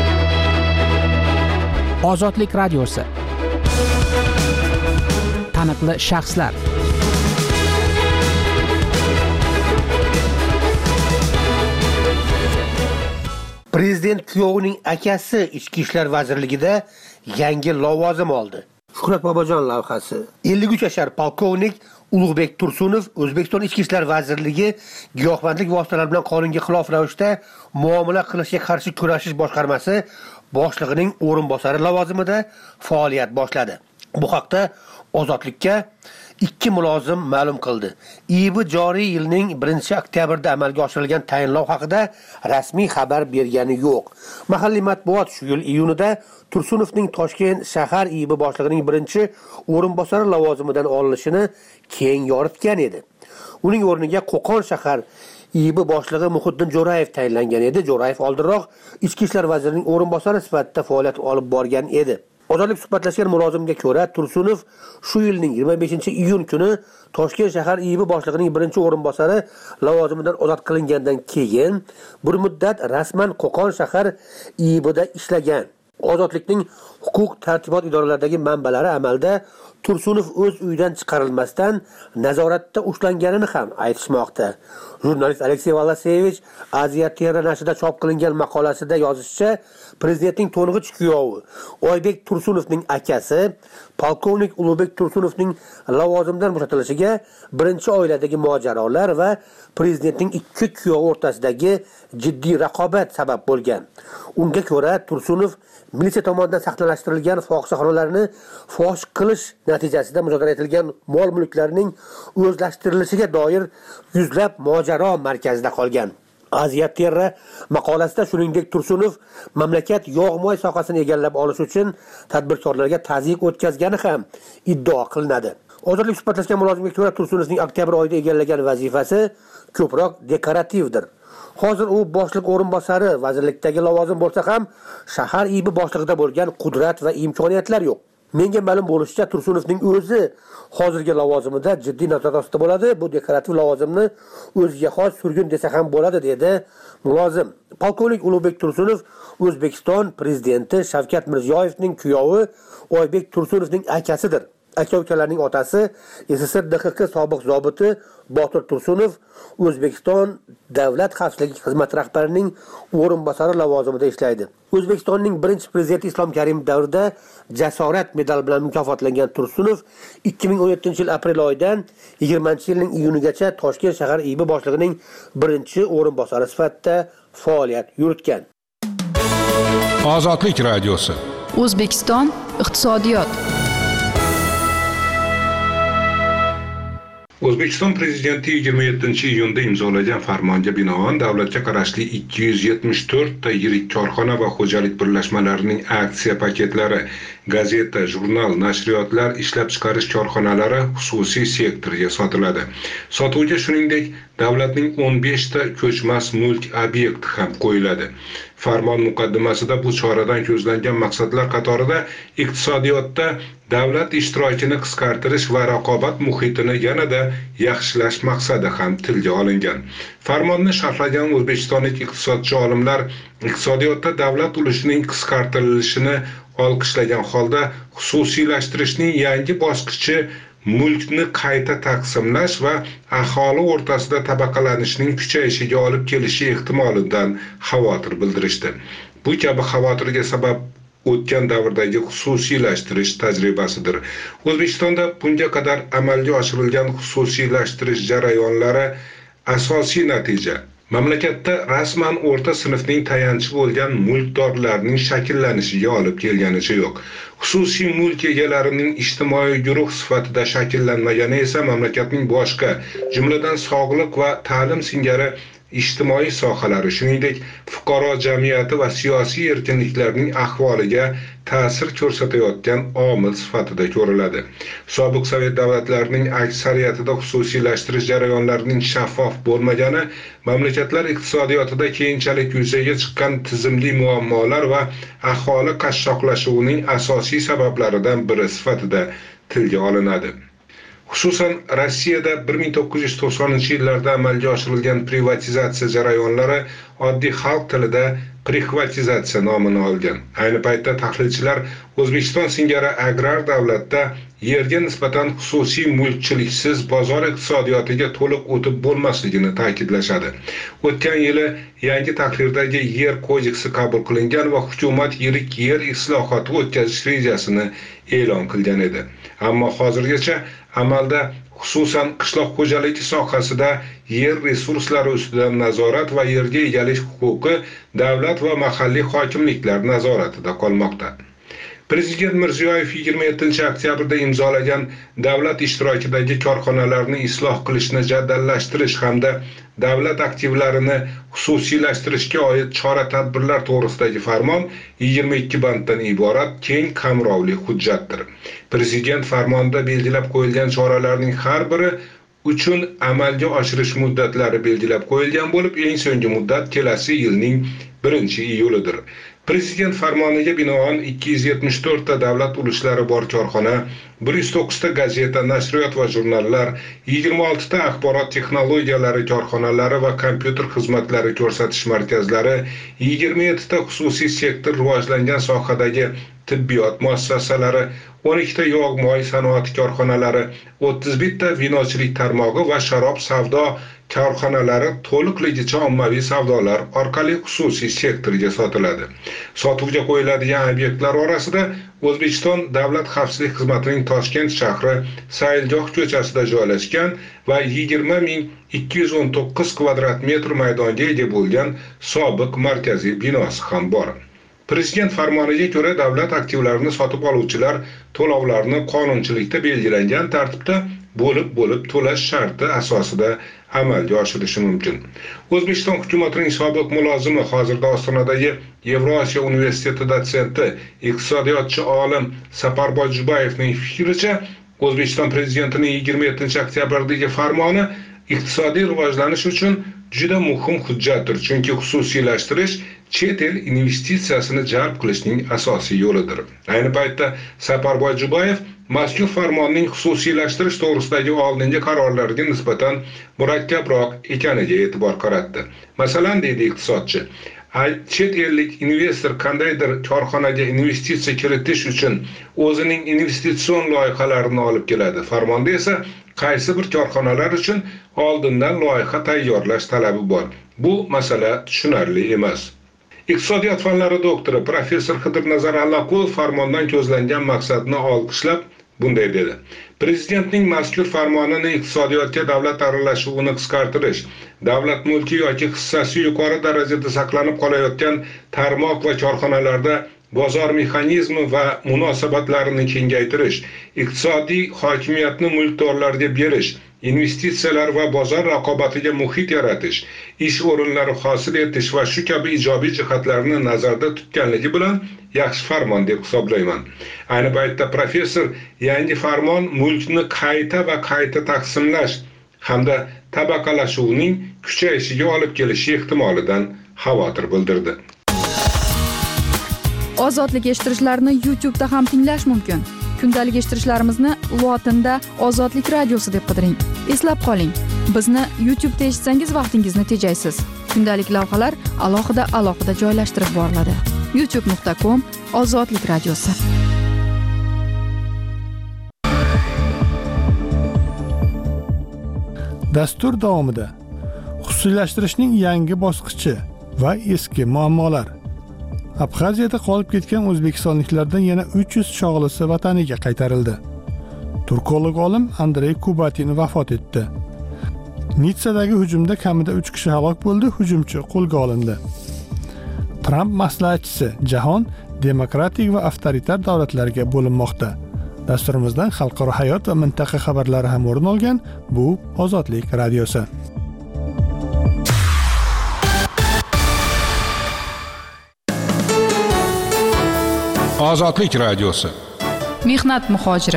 Speaker 7: Ozodlik radiosi. Taniqli shaxslar.
Speaker 8: Prezident kuyovining akasi Ichki ishlar vazirligida yangi lavozim oldi. Shuhrat Bobojon lavhasi. ellik uch yashar polkovnik Ulug'bek Tursunov O'zbekiston Ichki ishlar vazirligi giyohvandlik vositalari bilan qonunga xilof ravishda muomala qilishga qarshi kurashish boshqarmasi boshlig'ining o'rinbosari lavozimida faoliyat boshladi. Bu haqda Ozodlikka ikki mulozim ma'lum qildi. I B joriy yilning birinchi oktyabrda amalga oshirilgan tayinlov haqida rasmiy xabar bergani yo'q. Mahalliy matbuot shu yil iyunida Tursunovning Toshkent shahar I B boshlig'ining birinchi o'rinbosari lavozimidan olinishini keng yoritgan edi. Uning o'rniga Qo'qon shahar I B boshlig'i Muhiddin Jo'rayev tayinlangan edi. Jo'rayev oldinroq Ichki ishlar vazirining o'rinbosari sifatida faoliyat olib borgan edi. Ozodlik suhbatlashgan mulozimga ko'ra, Tursunov shu yilning yigirma beshinchi iyun kuni Toshkent shahar I B boshlig'ining birinchi o'rinbosari lavozimidan ozod qilingandan keyin bir muddat rasman Qo'qon shahar I B'da ishlagan. Ozodlikning huquq tartibot idoralaridagi manbalari amalda Tursunov o'z uyidan chiqarilmasdan nazoratda ushlanganini ham aytishmoqda. Jurnalist Aleksey Valasevich Aziya Terra nashrida chop qilingan maqolasida yozishicha, prezidentning to'ng'ich kuyovi Oybek Tursunovning akasi polkovnik Ulug'bek Tursunovning lavozimdan bo'shatilishiga birinchi oiladagi mojarolar va prezidentning ikki kuyovi o'rtasidagi jiddiy raqobat sabab bo'lgan. Unga ko'ra, Tursunov militsiya tomonidan saqlanashtirilgan fohishaxonalarni fosh qilish natijasida muzokara etilgan mol-mulklarning o'zlashtirilishiga doir yuzlab mojaro markazida qolgan. Aziya Terra maqolasida shuningdek Tursunov mamlakat yog'-moy sohasini egallab olish uchun tadbirkorlarga tazyiq o'tkazgani ham iddao qilinadi. Ozodlik suhbatlashgan mulozimga ko'ra, Tursunovning oktyabr oyida egallagan vazifasi ko'proq dekorativdir. Hozir u boshliq o'rinbosari vazirlikdagi lavozim bo'lsa ham, shahar I B boshlig'ida bo'lgan qudrat va imkoniyatlar yo'q. Menga ma'lum bo'lishicha, Tursunovning o'zi hozirgi lavozimida jiddiy nazorat ostida bo'ladi. Bu dekorativ lavozimni o'ziga xos surgun desa ham bo'ladi, dedi mulozim. Polkovnik Ulug'bek Tursunov O'zbekiston prezidenti Shavkat Mirziyoyevning kuyovi Oybek Tursunovning akasidir. Aka-ukalarning otasi S S R D X K sobiq zobiti Botir Tursunov O'zbekiston Davlat xavfsizlik xizmati rahbarining o'rinbosari lavozimida ishlaydi. O'zbekistonning birinchi prezidenti Islom Karimov davrida jasorat medali bilan mukofotlangan Tursunov ikki ming o'n yettinchi yil aprel oyidan yigirmanchi yilning iyunigacha Toshkent shahar I B boshlig'ining birinchi o'rinbosari sifatida faoliyat yuritgan.
Speaker 9: Ozodlik radiosi.
Speaker 10: O'zbekiston iqtisodiyot.
Speaker 9: O'zbekiston Prezidenti yigirma yettinchi iyunda imzolagan farmonga binoan davlatga qarashli ikki yuz yetmish to'rt ta yirik korxona va xo'jalik birlashmalarining aksiya paketlari, gazeta, jurnal, nashriyotlar, ishlab chiqarish korxonalari xususiy sektorga sotiladi. Sotuvga shuningdek davlatning o'n besh ta ko'chmas mulk obyekti ham qo'yiladi. Farmon muqaddimasida bu choradan ko'zlangan maqsadlar qatorida iqtisodiyotda davlat ishtirokini qisqartirish va raqobat muhitini yanada yaxshilash maqsadi ham tilga olingan. Farmonni sharhlagan o'zbekistonlik iqtisodchi olimlar iqtisodiyotda davlat ulushining qisqartirilishini olqishlagan holda xususiylashtirishning yangi bosqichi mulkni qayta taqsimlash va aholi o'rtasida tabaqalanishning kuchayishiga olib kelishi ehtimolidan xavotir bildirishdi. Bu kabi xavotirga sabab o'tgan davrdagi xususiylashtirish tajribasidir. O'zbekistonda bunga qadar amalga oshirilgan xususiylashtirish jarayonlari asosiy natija mamlakatda rasman o'rta sinfning tayanchi bo'lgan mulkdorlarning shakllanishiga olib kelganicha yo'q. Xususiy mulk egalarining ijtimoiy guruh sifatida shakllanmagani esa mamlakatning boshqa, jumladan sog'liq va ta'lim singari ijtimoiy sohalari, shuningdek fuqaro jamiyati va siyosiy erkinliklarning ahvoliga ta'sir ko'rsatayotgan omil sifatida ko'riladi. Sobiq Sovet davlatlarining aksariyatida xususiylashtirish jarayonlarining shaffof bo'lmagani mamlakatlar iqtisodiyotida keyinchalik yuzaga chiqqan tizimli muammolar va aholi qashshoqlashuvining asosiy sabablaridan biri sifatida tilga olinadi. Xususan Rossiyada bir ming to'qqiz yuz to'qsoninchi yillarda amalga oshirilgan privatizatsiya jarayonlari oddiy xalq tilida prixvatizatsiya nomini olgan. Ayni paytda tahlilchilar O'zbekiston singari agrar davlatda yerga nisbatan xususiy mulkchiliksiz bozor iqtisodiyotiga to'liq o'tib bo'lmasligini ta'kidlashadi. O'tgan yili yangi tahrirdagi yer kodeksi qabul qilingan va hukumat yirik yer islohoti o'tkazish rejasini e'lon qilgan edi. Ammo hozirgacha amalda xususan qishloq xo'jaligi sohasida yer resurslari ustidan nazorat va yerga egalik huquqi davlat va mahalliy hokimliklar nazoratida qolmoqda. Prezident Mirziyoyev yigirma yettinchi oktyabrda imzolagan davlat ishtirokidagi korxonalarni isloh qilishni jadallashtirish hamda davlat aktivlarini xususiylashtirishga oid chora-tadbirlar to'g'risidagi farmon yigirma ikki banddan iborat keng qamrovli hujjatdir. Prezident farmonida belgilab qo'yilgan choralarning har biri uchun amalga oshirish muddatlari belgilab qo'yilgan bo'lib, eng so'nggi muddat kelasi yilning birinchi iyulidir. Prezident farmoniga binoan ikki yuz yetmish to'rt ta davlat ulushlari bor korxona, bir yuz to'qqiz ta gazeta, nashriyot va jurnallar, yigirma olti ta axborot texnologiyalari korxonalari va kompyuter xizmatlari ko'rsatish markazlari, yigirma yetti ta xususiy sektor rivojlangan sohadagi tibbiyot muassasalari, o'n ikki ta yog' moy sanoati korxonalari, o'ttiz bitta vinochilik tarmog'i va sharob savdo korxonalari to'liqligicha ommaviy savdolar orqali xususiy sektorga sotiladi. Sotuvga qo'yiladigan obyektlar orasida O'zbekiston Davlat xavfsizlik xizmatining Toshkent shahri Sayilgoh ko'chasida joylashgan va yigirma ming ikki yuz o'n to'qqiz kvadrat metr maydonga ega bo'lgan sobiq markaziy binosi ham bor. Prezident farmoniga ko'ra davlat aktivlarini sotib oluvchilar to'lovlarni qonunchilikda belgilangan tartibda bo'lib-bo'lib to'lash sharti asosida amalga oshirishi mumkin. O'zbekiston hukumatining sobiq mulozimi, hozirda Ostonadagi Yevrosiyo universiteti dotsenti, iqtisodiyotchi olim Saparboy Jubayevning fikricha, O'zbekiston prezidentining yigirma yettinchi oktyabrdagi farmoni iqtisodiy rivojlanish uchun juda muhim hujjatdir, chunki xususiylashtirish chet el investitsiyasini jalb qilishning asosiy yo'lidir. Ayni paytda Saparboy Jubayev mazkur farmonning xususiylashtirish to'g'risidagi oldingi qarorlarga nisbatan murakkabroq ekaniga e'tibor qaratdi. Masalan, deydi iqtisodchi, chet ellik investor qandaydir korxonaga investitsiya kiritish uchun o'zining investitsion loyihalarini olib keladi. Farmonda esa qaysi bir korxonalar uchun oldindan loyiha tayyorlash talabi bor. Bu masala tushunarli emas. Iqtisodiyot fanlari doktori professor Xidirnazar Allaqulov farmondan ko'zlangan maqsadni olqishlab bunday dedi: Prezidentning mazkur farmonini iqtisodiyotga davlat aralashuvini qisqartirish, davlat mulki yoki hissasi yuqori darajada saqlanib qolayotgan tarmoq va korxonalarda bozor mexanizmi va munosabatlarini kengaytirish, iqtisodiy hokimiyatni mulkdorlarga berish, investitsiyalar va bozor raqobatiga muhit yaratish, ish o'rinlari hosil etish va shu kabi ijobiy jihatlarni nazarda tutganligi bilan yaxshi farmon deb hisoblayman. Ayni paytda professor yangi farmon mulkni qayta va qayta taqsimlash hamda tabaqalashuvning kuchayishiga olib kelishi ehtimolidan xavotir bildirdi.
Speaker 10: Ozodlik eshittirishlarni YouTube da ham tinglash mumkin. Kundalik eshittirishlarimizni lotinda Ozodlik radiosi deb qidiring. Eslab qoling, bizni YouTube da eshitsangiz vaqtingizni tejaysiz. Kundalik lavhalar alohida alohida joylashtirib boriladi. youtube nuqta com Ozodlik radiosi.
Speaker 1: Dastur davomida xususiylashtirishning yangi bosqichi va eski muammolar. Abxaziyada qolib ketgan o'zbekistonliklardan yana uch yuz shog'lisi vataniga qaytarildi. Turkolog olim Andrey Kubatin vafot etdi. Nitsadagi hujumda kamida uch kishi halok bo'ldi, hujumchi qo'lga olindi. Tramp maslahatchisi: jahon demokratik va avtoritar davlatlarga bo'linmoqda. Dasturimizdan xalqaro hayot va mintaqa xabarlari ham o'rin olgan. Bu Ozodlik radiosi.
Speaker 11: Ozodlik radiosi.
Speaker 10: Mehnat muhojiri.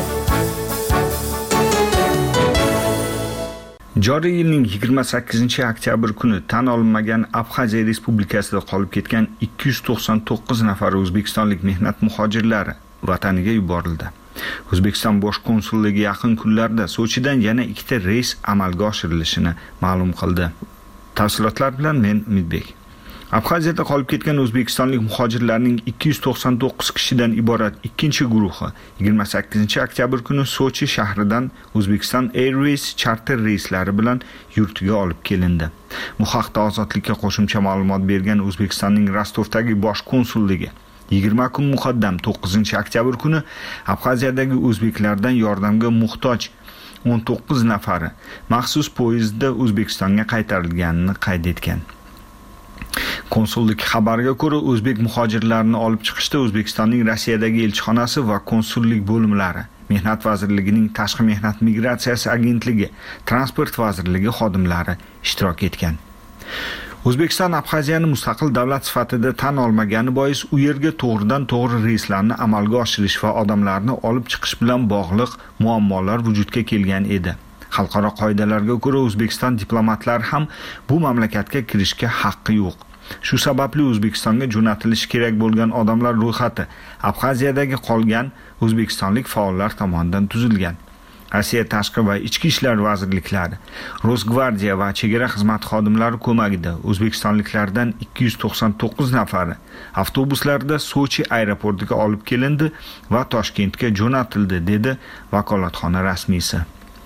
Speaker 6: Joriy yilning yigirma sakkizinchi oktyabr kuni tan olinmagan Abxaziya Respublikasida qolib ketgan ikki yuz to'qson to'qqiz nafar o'zbekistonlik mehnat muhojirlari vataniga yuborildi. O'zbekiston bosh konsulligi yaqin kunlarda Sochidan yana ikkita reys amalga oshirilishini ma'lum qildi. Tafsilotlar bilan men Umidbek. Abxaziyada qolib ketgan o'zbekistonlik muhojirlarning ikki yuz to'qson to'qqiz kishidan iborat ikkinchi guruhi yigirma sakkizinchi oktyabr kuni Sochi shahridan O'zbekiston Airways charter reyslari bilan yurtiga olib kelindi. Bu haqda Ozodlikka qo'shimcha ma'lumot bergan O'zbekistonning Rostovdagi bosh konsulligi yigirma kun muqaddam to'qqizinchi oktyabr kuni Abxaziyadagi o'zbeklardan yordamga muhtoj o'n to'qqiz nafari maxsus poyezdda O'zbekistonga qaytarilganini qayd etgan. Konsullik xabariga ko'ra, o'zbek muhojirlarini olib chiqishda O'zbekistonning Rossiyadagi elchixonasi va konsullik bo'limlari, Mehnat vazirligining Tashqi mehnat migratsiyasi agentligi, Transport vazirligi xodimlari ishtirok etgan. O'zbekiston Abxaziyani mustaqil davlat sifatida tan olmagani bois u yerga to'g'ridan to'g'ri reyslarni amalga oshirish va odamlarni olib chiqish bilan bog'liq muammolar vujudga kelgan edi. Xalqaro qoidalarga ko'ra O'zbekiston diplomatlari ham bu mamlakatga kirishga haqqi yo'q. Shu sababli O'zbekistonga jo'natilishi kerak bo'lgan odamlar ro'yxati Abxaziyadagi qolgan o'zbekistonlik faollar tomonidan tuzilgan. Rossiya tashqi va ichki ishlar vazirliklari, Rosgvardiya va chegara xizmat xodimlari ko'magida o'zbekistonliklardan ikki yuz to'qson to'qqiz nafari avtobuslarda Sochi aeroportiga olib kelindi va Toshkentga jo'natildi, dedi vakolatxona rasmiysi.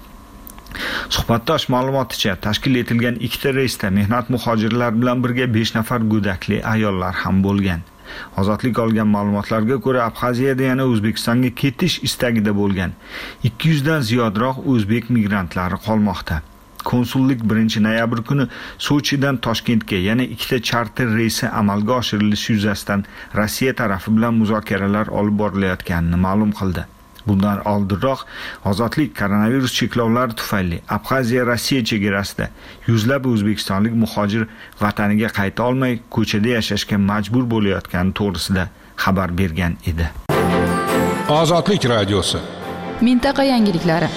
Speaker 6: Suhbatdosh ma'lumoticha, tashkil etilgan ikkita reysda mehnat muhojirlar bilan birga besh nafar go'dakli ayollar ham bo'lgan. Ozodlik olgan ma'lumotlarga ko'ra, Abxaziyada yana O'zbekistonga ketish istagida bo'lgan ikki yuz dan ziyodroq o'zbek migrantlari qolmoqda. Konsullik birinchi noyabr kuni Sochidan Toshkentga yana ikkita charter reysi amalga oshirilishi yuzasidan Rossiya tarafi bilan muzokaralar olib borilayotganini ma'lum qildi. Bundan oldinroq Ozodlik koronavirus cheklovlari tufayli Abxaziya Rossiya chegarasida yuzlab o'zbekistonlik muhojir vataniga qayta olmay ko'chada yashashga majbur bo'layotgani to'g'risida xabar bergan edi.
Speaker 11: Ozodlik radiosi.
Speaker 10: Mintaqa yangiliklari.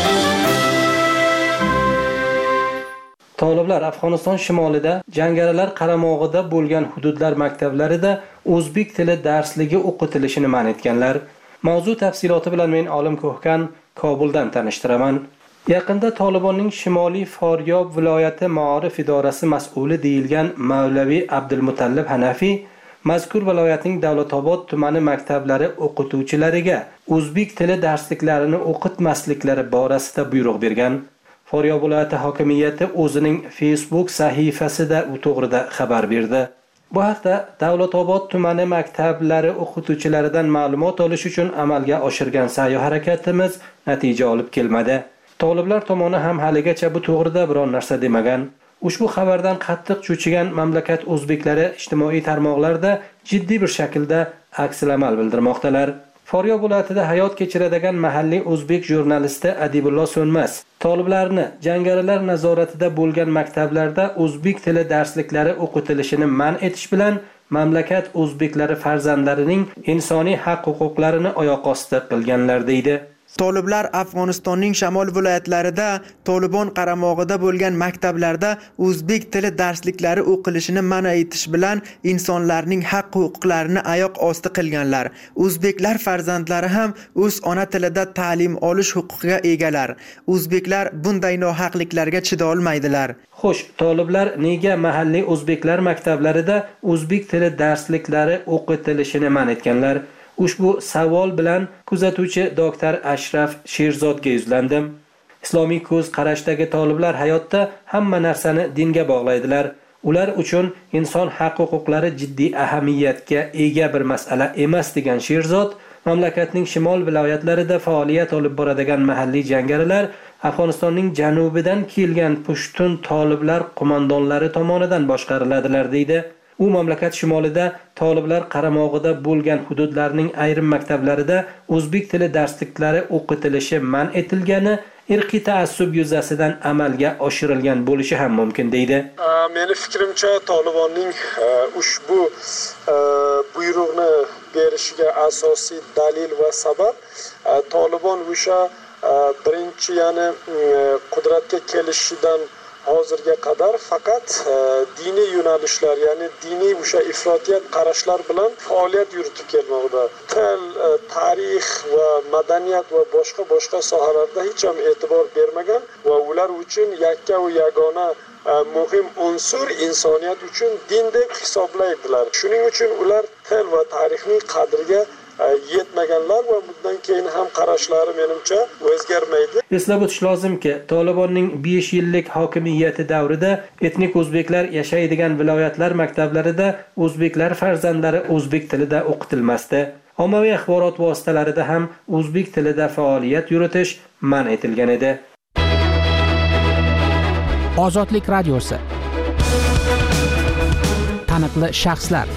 Speaker 12: Toliblar Afg'oniston shimolida jangarilar qaramog'ida bo'lgan hududlar maktablarida o'zbek tili darsligi o'qitilishini man etganlar. Mavzu tafsiloti bilan men Olim Ko'hkan Kobuldan tanishtiraman. Yaqinda Tolibonning Shimoliy Foryob viloyati ma'orif idorasi mas'uli deyilgan Mavlaviy Abdulmutallib Hanafiy mazkur viloyatning Davlatobod tumani maktablari o'qituvchilariga o'zbek tili darsliklarini o'qitmasliklari borasida buyruq bergan. Foryob viloyati hokimiyati o'zining Facebook sahifasida u to'g'rida xabar berdi. Bu haqda Davlatobod tumani maktablari o'qituvchilaridan ma'lumot olish uchun amalga oshirgan sa'y harakatimiz natija olib kelmadi. Toliblar tomoni ham haligacha bu to'g'rida biror narsa demagan. Ushbu xabardan qattiq cho'chigan mamlakat o'zbeklari ijtimoiy tarmoqlarda jiddiy bir shaklda aksilamal bildirmoqdalar. Faryob viloyatida hayot kechiradigan mahalliy o'zbek jurnalisti Adibullo So'nmas toliblarni jangarilar nazoratida bo'lgan maktablarda o'zbek tili darsliklari o'qitilishini man etish bilan mamlakat o'zbeklari farzandlarining insoniy haq-huquqlarini oyoq osti qilganlar deydi.
Speaker 13: Toliblar Afg'onistonning shamol viloyatlarida Tolibon qaramog'ida bo'lgan maktablarda o'zbek tili darsliklari o'qilishini man etish bilan insonlarning haq-huquqlarini oyoq osti qilganlar. O'zbeklar farzandlari ham o'z ona tilida ta'lim olish huquqiga egalar. O'zbeklar bunday nohaqliklarga chida olmaydilar.
Speaker 12: Xo'sh, toliblar nega mahalliy o'zbeklar maktablarida o'zbek tili darsliklari o'qitilishini man etganlar? Ushbu savol bilan kuzatuvchi doktor Ashraf Sherzodga yuzlandim. Islomiy ko'z qarashdagi toliblar hayotda hamma narsani dinga bog'laydilar. Ular uchun inson haq-huquqlari jiddiy ahamiyatga ega bir masala emas degan Sherzod, mamlakatning shimol viloyatlarida faoliyat olib boradigan mahalliy jangarilar Afg'onistonning janubidan kelgan pushtun toliblar qo'mondonlari tomonidan boshqariladilar deydi. U mamlakat shimolida toliblar qaramog'ida bo'lgan hududlarning ayrim maktablarida o'zbek tili darsliklari o'qitilishi man etilgani irqiy taassub yuzasidan amalga oshirilgan bo'lishi ham mumkin deydi.
Speaker 14: Meni fikrimcha Tolibonning ushbu buyruqni berishiga asosiy dalil va sabab Tolibon o'sha birinchi ya'ni qudratga kelishidan hozirga qadar faqat diniy yo'nalishlar, ya'ni diniy o'sha ifrotiyat qarashlar bilan faoliyat yuritib kelmoqda. Til, tarix va madaniyat va boshqa boshqa sohalarda hech ham e'tibor bermagan va ular uchun yakka va yagona muhim unsur insoniyat uchun din deb hisoblaydilar. Shuning uchun ular til va tarixning qadriga yetmaganlar va bundan keyin ham qarashlari menimcha o'zgarmaydi.
Speaker 12: Eslab o'tish lozimki, Tolibonning besh yillik hokimiyati davrida etnik o'zbeklar yashaydigan viloyatlar maktablarida o'zbeklar farzandlari o'zbek tilida o'qitilmasdi. Ommaviy axborot vositalarida ham o'zbek tilida faoliyat yuritish man etilgan edi.
Speaker 7: Ozodlik radiosi. Taniqli shaxslar.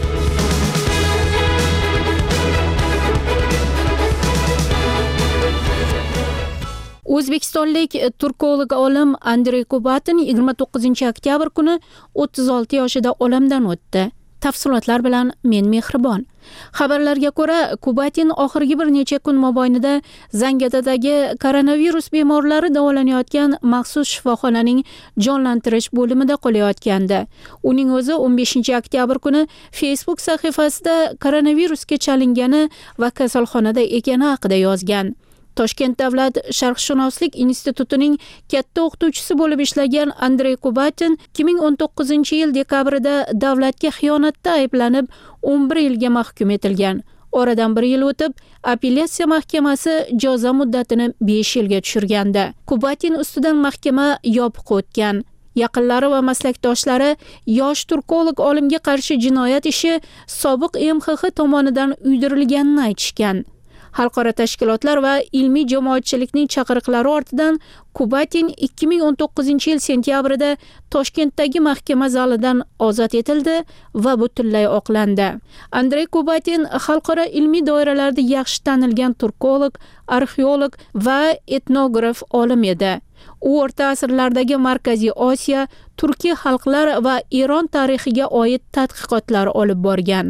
Speaker 5: O'zbekistonlik turkolog olim Andrey Kubatin yigirma to'qqizinchi oktyabr kuni o'ttiz olti yoshida olamdan o'tdi. Tafsilotlar bilan men Mehribon. Xabarlarga ko'ra, Kubatin oxirgi bir necha kun mobaynida Zangiotadagi koronavirus bemorlari davolanayotgan maxsus shifoxonaning jonlantirish bo'limida qolayotgandi. Uning o'zi o'n beshinchi oktyabr kuni Facebook sahifasida koronavirusga chalingani va kasalxonada ekani haqida yozgan. Toshkent davlat sharqshunoslik institutining katta o'qituvchisi bo'lib ishlagan Andrey Kubatin ikki ming o'n to'qqizinchi yil dekabrida davlatga xiyonatda ayblanib o'n bir yilga mahkum etilgan. Oradan bir yil o'tib, apellyatsiya mahkamasi jazo muddatini besh yilga tushirgandi. Kubatin ustidan mahkama yopiq o'tgan. Yaqinlari va maslakdoshlari yosh turkolog olimga qarshi jinoyat ishi sobiq M X X tomonidan uydirilganini aytishgan. Xalqaro tashkilotlar va ilmiy jamoatchilikning chaqiriqlari ortidan Kubatin ikki ming o'n to'qqizinchi yil sentyabrida Toshkentdagi mahkama zalidan ozod etildi va butunlay oqlandi. Andrey Kubatin xalqaro ilmiy doiralarda yaxshi tanilgan turkolog, arxeolog va etnograf olim edi. U o'rta asrlardagi Markaziy Osiyo, turkiy xalqlar va Eron tarixiga oid tadqiqotlar olib borgan.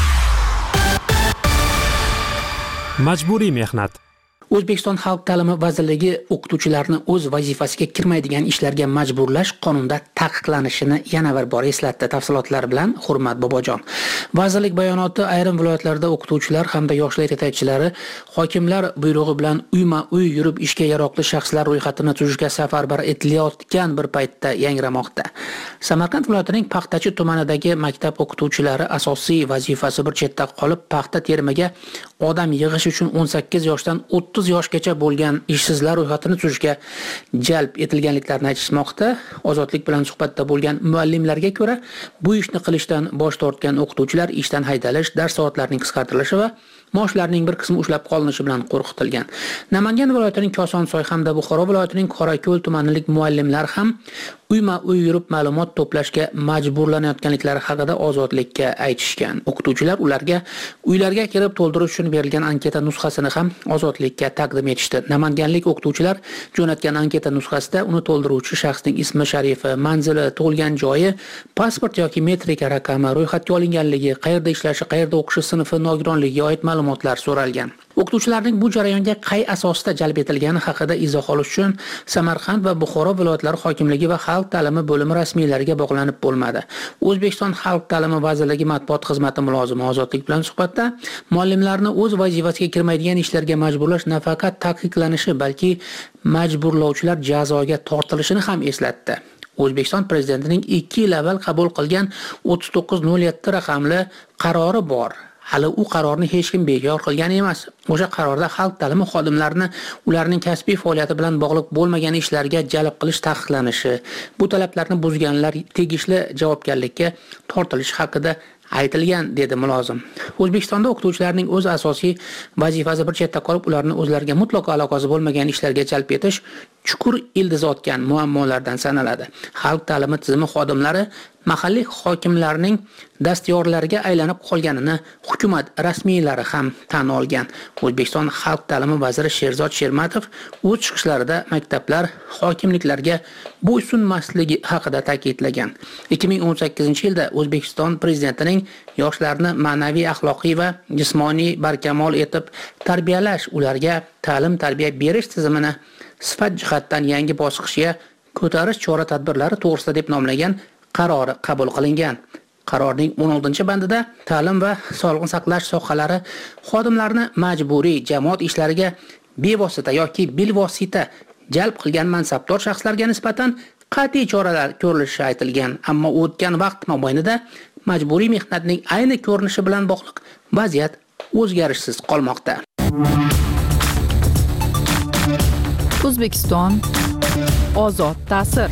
Speaker 15: Majburiy mehnat.
Speaker 7: O'zbekiston Xalq ta'limi vazirligi o'qituvchilarni o'z vazifasiga kirmaydigan ishlarga majburlash qonunda taqiqlanishini yana bir bor eslatdi. Tafsilotlar bilan Hurmat Bobojon. Vazirlik bayonoti ayrim viloyatlarda o'qituvchilar hamda yoshlar yetakchilari hokimlar buyrug'i bilan uyma-uy yurib ishga yaroqli shaxslar ro'yxatini tuzishga safarbar etilayotgan bir paytda yangramoqda. Samarqand viloyatining Paxtachi tumanidagi maktab o'qituvchilari asosiy vazifasi bir chetda qolib, paxta terimiga odam yig'ish uchun o'n sakkiz yoshdan o'ttiz yoshgacha bo'lgan ishsizlar ro'yxatini tuzishga jalb etilganliklarini aytishmoqda. Ozodlik bilan suhbatda bo'lgan muallimlarga ko'ra, bu ishni qilishdan bosh tortgan o'qituvchilar ishdan haydalish, dars soatlarining qisqartirilishi va maoshlarining bir qismi ushlab qolinishi bilan qo'rqitilgan. Namangan viloyatining Kosonsoy hamda Buxoro viloyatining Qorako'l tumanilik muallimlar ham uyma-uy yurib ma'lumot to'plashga majburlanayotganliklari haqida ozodlikka aytishgan. O'qituvchilar ularga uylarga kirib to'ldirish uchun berilgan anketa nusxasini ham ozodlikka taqdim etishdi. Namanganlik o'qituvchilar jo'natgan anketa nusxasida uni to'ldiruvchi shaxsning ismi, sharifi, manzili, tug'ilgan joyi, pasport yoki metrika raqami, ro'yxatga olinganligi, qayerda ishlashi, qayerda o'qishi, sinfi, nogironligiga oid ma'lumotlar so'ralgan. O'qituvchilarning bu jarayonga qay asosda jalb etilgani haqida izoh olish uchun Samarqand va Buxoro viloyatlari hokimligi va xalq ta'limi bo'limi rasmiylariga bog'lanib bo'lmadi. O'zbekiston Xalq ta'limi vazirligi matbuot xizmati mulozimi Ozodlik bilan suhbatda muallimlarni o'z vazifasiga kirmaydigan ishlarga majburlash nafaqat taqiqlanishi, balki majburlovchilar jazoga tortilishini ham eslatdi. O'zbekiston prezidentining ikki yil avval qabul qilgan o'ttiz to'qqiz nol yetti raqamli qarori bor. Hali u qarorni hech kim bekor qilgan emas. O'sha qarorda xalq ta'limi xodimlarini ularning kasbiy faoliyati bilan bog'liq bo'lmagan ishlarga jalb qilish taqiqlanishi, bu talablarni buzganlar tegishli javobgarlikka tortilishi haqida aytilgan, dedi mulozim. O'zbekistonda o'qituvchilarning o'z asosiy vazifasi bir chetda qolib, ularni o'zlariga mutlaqo aloqasi bo'lmagan ishlarga jalb etish chuqur ildiz otgan muammolardan sanaladi. Xalq ta'limi tizimi xodimlari mahalliy hokimlarning dastyorlariga aylanib qolganini hukumat rasmiylari ham tan olgan. O'zbekiston Xalq ta'limi vaziri Sherzod Shermatov o'z chiqishlarida maktablar hokimliklarga bo'ysunmasligi haqida ta'kidlagan. ikki ming o'n sakkizinchi yilda O'zbekiston prezidentining yoshlarni ma'naviy, axloqiy va jismoniy barkamol etib tarbiyalash, ularga ta'lim-tarbiya berish tizimini sifat jihatdan yangi bosqichga ko'tarish chora-tadbirlari to'g'risida deb nomlagan qarori qabul qilingan. Qarorning o'n oltinchi bandida ta'lim va sog'liqni saqlash sohalari xodimlarini majburiy jamoat ishlariga bevosita yoki bilvosita jalb qilgan mansabdor shaxslarga nisbatan qat'iy choralar ko'rilishi aytilgan. Ammo o'tgan vaqt mobaynida majburiy mehnatning ayni ko'rinishi bilan bog'liq vaziyat o'zgarishsiz qolmoqda.
Speaker 10: O'zbekiston ozod ta'sir.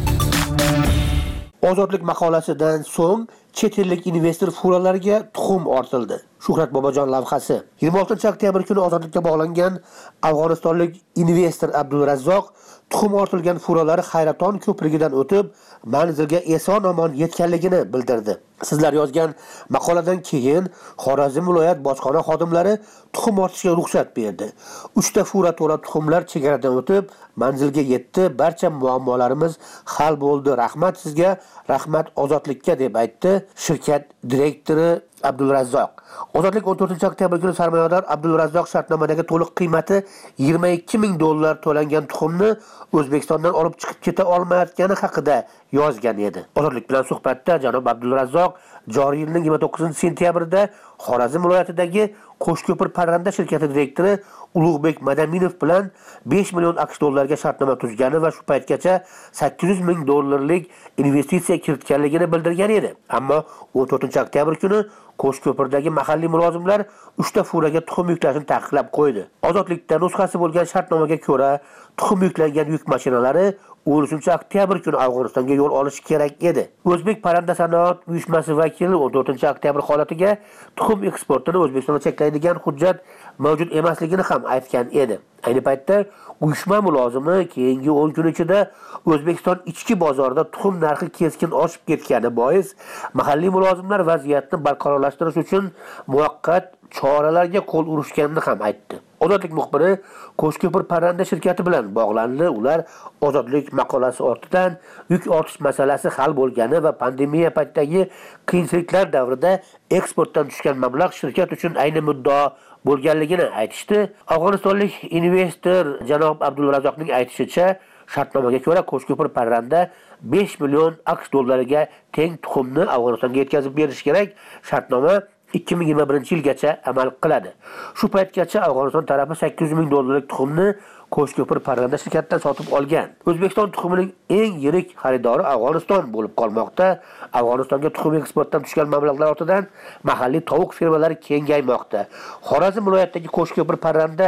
Speaker 8: Ozodlik maqolasidan so'ng chet ellik investor fuqarolariga tuxum ortildi. Shuhrat Bobojon lavhasi. yigirma oltinchi oktyabr kuni ozodlikka bog'langan afg'onistonlik investor Abdulrazzoq tuxum ortilgan fuqarolari Hayraton ko'prigidan o'tib, manzilga eson-omon yetganligini bildirdi. Sizlar yozgan maqoladan keyin Xorazm viloyat bojxona xodimlari tuxum ortishga ruxsat berdi. uchta fura to'la tuxumlar chegaradan o'tib, manzilga yetdi. Barcha muammolarimiz hal bo'ldi. Rahmat sizga, rahmat ozodlikka, deb aytdi shirkat direktori Abdulrazzoq. Ozodlik o'n to'rtinchi oktyabr kuni sarmoyador Abdulrazzoq shartnomadagi to'liq qiymati yigirma ikki ming dollar to'langan tuxumni O'zbekistondan olib chiqib keta olmayotgani haqida yozgan edi. Ozodlik bilan suhbatda janob Abdulrazzoq joriy yilning yigirma to'qqizinchi sentyabrida Xorazm viloyatidagi Qo'shko'pir parranda shirkati direktori Ulug'bek Madaminov bilan besh million aqsh dollariga shartnoma tuzgani va shu paytgacha sakkiz yuz ming dollarlik investitsiya kiritganligini bildirgan edi. Ammo o'n to'rtinchi oktyabr kuni Qo'shko'pirdagi mahalliy mulozimlar uchta furaga tuxum yuklashni taqiqlab qo'ydi. Ozodlikda nusxasi bo'lgan shartnomaga ko'ra tuxum yuklangan yuk mashinalari o'n uchinchi oktyabr kuni Afg'onistonga yo'l olishi kerak edi. O'zbek parranda sanoat uyushmasi vakili o'n to'rtinchi oktyabr holatiga tuxum eksportini O'zbekistonga cheklaydigan hujjat mavjud emasligini ham aytgan edi. Ayni paytda uyushma mulozimi keyingi o'n kun ichida O'zbekiston ichki bozorida tuxum narxi keskin oshib ketgani bois mahalliy mulozimlar vaziyatni barqarorlashtirish uchun muvaqqat choralarga qo'l urishganini ham aytdi. Ozodlik muxbiri Qo'shko'pir parranda shirkati bilan bog'landi. Ular Ozodlik maqolasi ortidan yuk ortish masalasi hal bo'lgani va pandemiya paytidagi qiyinchiliklar davrida eksportdan tushgan mablag' shirkat uchun ayni muddao bo'lganligini aytishdi. Afg'onistonlik investor janob Abdulrazzoqning aytishicha, shartnomaga ko'ra Qo'shko'pir parranda besh million aqsh dollariga teng tuxumni Afg'onistonga yetkazib berish kerak. Shartnoma ikki ming yigirma birinchi yilgacha amal qiladi. Shu paytgacha Afg'oniston tarafi sakkiz yuz ming dollarlik tuxumni Qo'shko'pir parranda shirkatidan sotib olgan. O'zbekiston tuxumining eng yirik xaridori Afg'oniston bo'lib qolmoqda. Afg'onistonga tuxum eksportdan tushgan mablag'lar ortidan mahalliy tovuq fermalari kengaymoqda. Xorazm viloyatidagi Qo'shko'pir parranda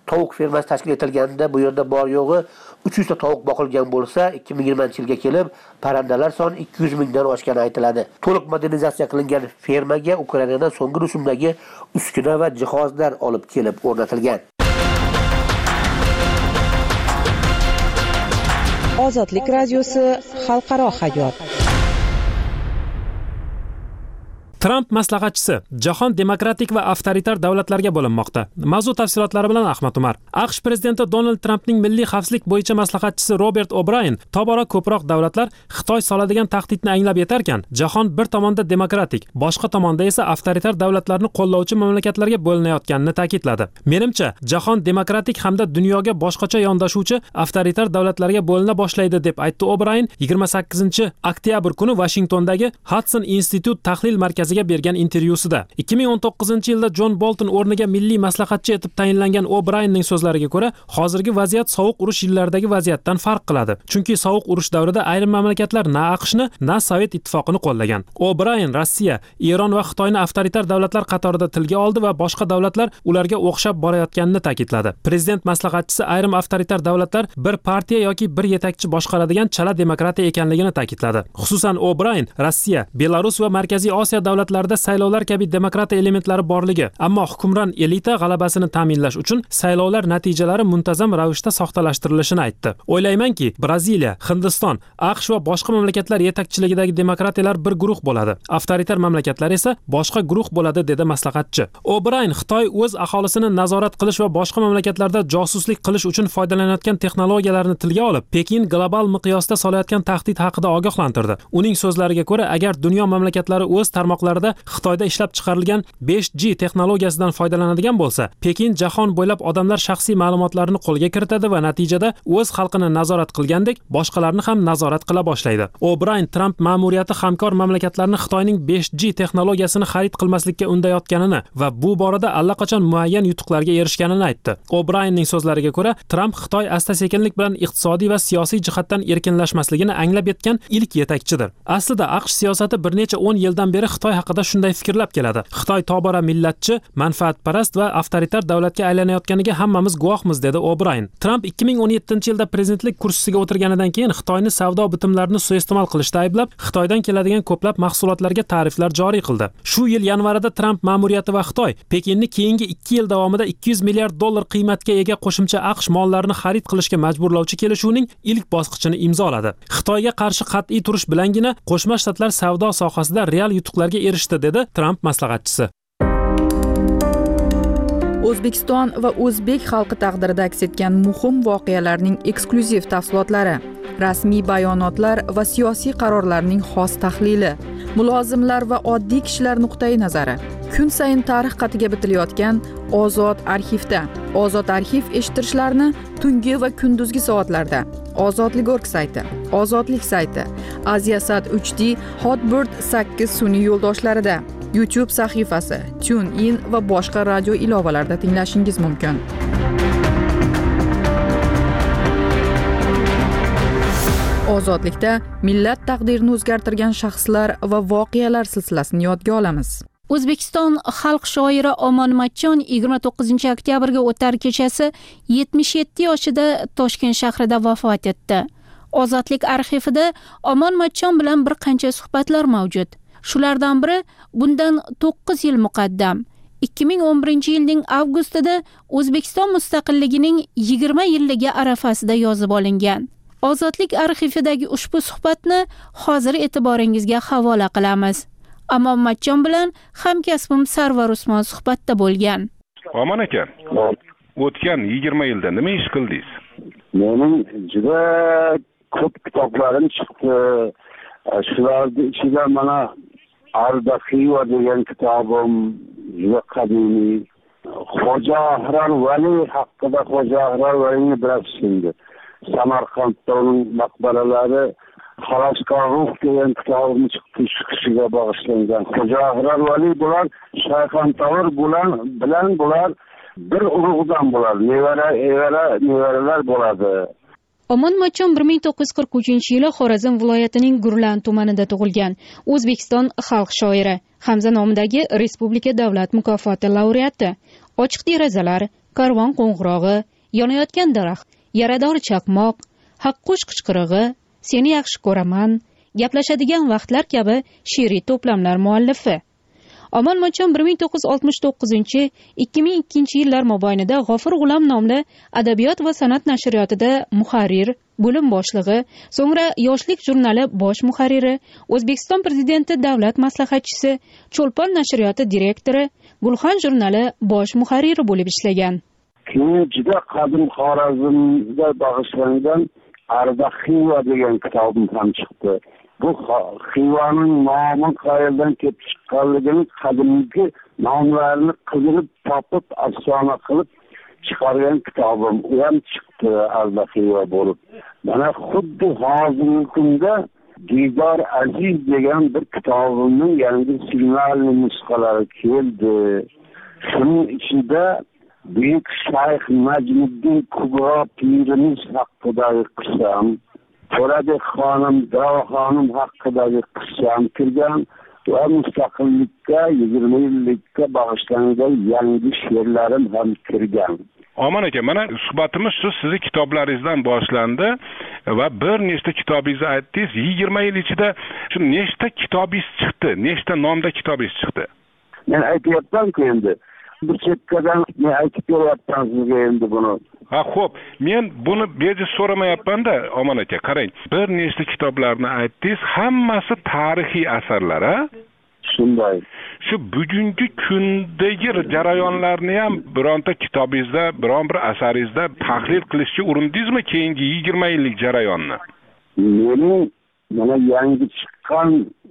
Speaker 8: tovuq fermasi tashkil etilganida bu yerda bor yo'g'i uch yuz ta tovuq boqilgan bo'lsa, ikki ming yigirmanchi yilga kelib parrandalar soni ikki yuz mingdan oshgani aytiladi. To'liq modernizatsiya qilingan fermaga Ukrainadan so'nggi rusumdagi uskuna va jihozlar olib kelib o'rnatilgan.
Speaker 3: Ozodlik radiosi xalqaro hayot.
Speaker 15: Trump maslahatchisi jahon demokratik va avtoritar davlatlarga bo'linmoqda. Mavzu tafsilotlari bilan Ahmad Umar. AQSh prezidenti Donald Trampning milliy xavfsizlik bo'yicha maslahatchisi Robert O'Brien tobora ko'proq davlatlar Xitoy soladigan tahdidni anglab yetarkan, jahon bir tomonda demokratik, boshqa tomonda esa avtoritar davlatlarni qo'llovchi mamlakatlarga bo'linayotganini ta'kidladi. Menimcha, jahon demokratik hamda dunyoga boshqacha yondashuvchi avtoritar davlatlarga bo'lina boshlaydi deb aytdi O'Brien yigirma sakkizinchi oktyabr kuni Washingtondagi Hudson Institute tahlil markazi bergan intervyusida. ikki ming o'n to'qqizinchi yilda John Bolton o'rniga milliy maslahatchi etib tayinlangan O'Brienning so'zlariga ko'ra, hozirgi vaziyat sovuq urush yillaridagi vaziyatdan farq qiladi. Chunki sovuq urush davrida ayrim mamlakatlar na AQShni, na Sovet ittifoqini qo'llagan. O'Brien Rossiya, Eron va Xitoyni avtoritar davlatlar qatorida tilga oldi va boshqa davlatlar ularga o'xshab borayotganini ta'kidladi. Prezident maslahatchisi ayrim avtoritar davlatlar bir partiya yoki bir yetakchi boshqaradigan chala demokratiya ekanligini ta'kidladi. Xususan O'Brien Rossiya, Belarus va Markaziy Osiyo davlatlarida saylovlar kabi demokratiya elementlari borligi, ammo hukmron elita g'alabasini ta'minlash uchun saylovlar natijalari muntazam ravishda soxtalashtirilishini aytdi. O'ylaymanki, Braziliya, Hindiston, AQSh va boshqa mamlakatlar yetakchiligidagi demokratiyalar bir guruh bo'ladi. Avtoritar mamlakatlar esa boshqa guruh bo'ladi, dedi maslahatchi. O'Brien Xitoy o'z aholisini nazorat qilish va boshqa mamlakatlarda josuslik qilish uchun foydalanayotgan texnologiyalarni tilga olib, Pekin global miqyosda solayotgan tahdid haqida ogohlantirdi. Uning so'zlariga ko'ra, agar dunyo mamlakatlari o'z tarmoqlarida Xitoyda ishlab chiqarilgan besh G texnologiyasidan foydalanadigan bo'lsa, Pekin jahon bo'ylab odamlar shaxsiy ma'lumotlarini qo'lga kiritadi va natijada o'z xalqini nazorat qilgandek, boshqalarni ham nazorat qila boshlaydi. O'Brien Trump ma'muriyati hamkor mamlakatlarni Xitoyning besh G texnologiyasini xarid qilmaslikka undayotganini va bu borada allaqachon muayyan yutuqlarga erishganini aytdi. O'Brienning so'zlariga ko'ra, Trump Xitoy asta-sekinlik bilan iqtisodiy va siyosiy jihatdan erkinlashmasligini anglab yetgan ilk yetakchidir. Aslida AQSh siyosati bir necha o'n yildan beri Xitoy haqida shunday fikrlab keladi. Xitoy tobora millatchi, manfaatparast va avtoritar davlatga aylanayotganiga hammamiz guvohmiz, dedi O'Brien. Trump ikki ming o'n yettinchi yilda prezidentlik kursisiga o'tirganidan keyin Xitoyni savdo bitimlarini suiiste'mol qilishda ayblab, Xitoydan keladigan ko'plab mahsulotlarga tariflar joriy qildi. Shu yil yanvarida Trump ma'muriyati va Xitoy Pekinni keyingi ikki yil davomida ikki yuz milliard dollar qiymatga ega qo'shimcha AQSh mollarini xarid qilishga majburlovchi kelishuvning ilk bosqichini imzoladi. Xitoyga qarshi qat'iy turish bilangina Qo'shma Shtatlar savdo sohasida real yutuqlarga erishdi, dedi Trump maslahatchisi.
Speaker 10: O'zbekiston va o'zbek xalqi taqdirida aks etgan muhim voqealarning eksklyuziv tafsilotlari, rasmiy bayonotlar va siyosiy qarorlarning xos tahlili, mulozimlar va oddiy kishilar nuqtai nazari. Kun sayin tarix qatiga bitilayotgan Ozod arxivda. Ozod arxiv eshittirishlarni tungi va kunduzgi soatlarda. Ozodlik.org sayti, Ozodlik sayti, Aziasat uch D, Hotbird sakkiz sun'iy yo'ldoshlarida, YouTube sahifasi, TuneIn va boshqa radio ilovalarida tinglashingiz mumkin. Ozodlikda millat taqdirini o'zgartirgan shaxslar va voqealar silsilasini yodga olamiz.
Speaker 5: O'zbekiston xalq shoiri Omon Matchon yigirma to'qqizinchi oktyabrga o'tar kechasi yetmish yetti yoshida Toshkent shahrida vafot etdi. Ozodlik arxivida Omon Matchon bilan bir qancha suhbatlar mavjud. Shulardan biri bundan to'qqiz yil muqaddam ikki ming o'n birinchi yilning avgustida O'zbekiston mustaqilligining yigirma yilligi arafasida yozib olingan. Ozodlik arxividagi ushbu suhbatni hozir e'tiboringizga havola qilamiz. Omon Matchon bilan hamkasbim Sarvar Usmon suhbatda bo'lgan.
Speaker 11: Omon aka, o'tgan yigirma yilda nima ish qildingiz?
Speaker 16: Mening juda ko'p kitoblarim chiqdi. Shularning ichida mana Al-Baqiya degan kitobim juda qadimiy. Xo'ja Ahrar Vali haqida Xo'ja Ahrar Valini bilasizmi? Samarqandda uning maqbaralari Xaloskor ruh degan kitobim chiqdi, shu kishiga bag'ishlangan. Xo'ja Ahrar Vali bular Shayxontohur bilan bilan bular bir urug'dan bular, nevara evara nevaralar bo'ladi.
Speaker 5: Omon Matchon bir ming to'qqiz yuz qirq uchinchi yili Xorazm viloyatining Gurlan tumanida tug'ilgan. O'zbekiston xalq shoiri, Hamza nomidagi Respublika davlat mukofoti laureati. Ochiq derazalar, Karvon qo'ng'irog'i, yonayotgan daraxt, yarador chaqmoq, haqqush qichqirig'i, seni yaxshi ko'raman, gaplashadigan vaqtlar kabi she'riy to'plamlar muallifi. Omon Matchon bir ming to'qqiz yuz oltmish to'qqizinchi - ikki ming ikkinchi yillar mobaynida G'ofur G'ulom nomli adabiyot va san'at nashriyotida muharrir, bo'lim boshlig'i, so'ngra Yoshlik jurnali bosh muharriri, O'zbekiston Prezidenti davlat maslahatchisi, Cho'lpon nashriyoti direktori, Gulxan jurnali bosh muharriri bo'lib ishlagan.
Speaker 16: Keyin juda qadim Xorazmga bag'ishlangan Arda Xiva degan kitobim ham chiqdi. Bu Xivaning nomi qayerdan kelib chiqqanligini qadimgi nomlarini qidirib topib afsona qilib chiqargan kitobim. U ham chiqdi Arda Xiva bo'lib. Mana xuddi hozirgi kunda Didor Aziz degan bir kitobimning yangi signalli nusxalari keldi. Shuning ichida Büyük Shayx Najmiddin Kubro pirimiz haqidagi qissam, To'radek xonim, Davo xonim haqidagi qissam kirgan va mustaqillikka yigirma yillikka bag'ishlangan yangi she'rlarim ham kirgan.
Speaker 11: Omon aka, mana suhbatimiz shu sizning kitoblaringizdan boshlandi va bir nechta kitobingizni aytdingiz. yigirma yil ichida shu nechta kitobingiz chiqdi? Nechta nomda kitobingiz chiqdi?
Speaker 16: Men aytyapman-ku endi. Bu chekkadan men aytib beryapman sizga endi buni.
Speaker 11: Ha, xo'p. Men buni bejiz so'ramayapman-da, Omon aka, qarang. Bir nechta kitoblarni aytdingiz, hammasi tarixiy asarlar, ha?
Speaker 16: Shunday.
Speaker 11: Shu bugungi kundagi jarayonlarni ham bironta kitobingizda, biron bir asaringizda tahlil qilishga urindingizmi keyingi yigirma yillik jarayonni?
Speaker 16: Mening mana yangi chiqqan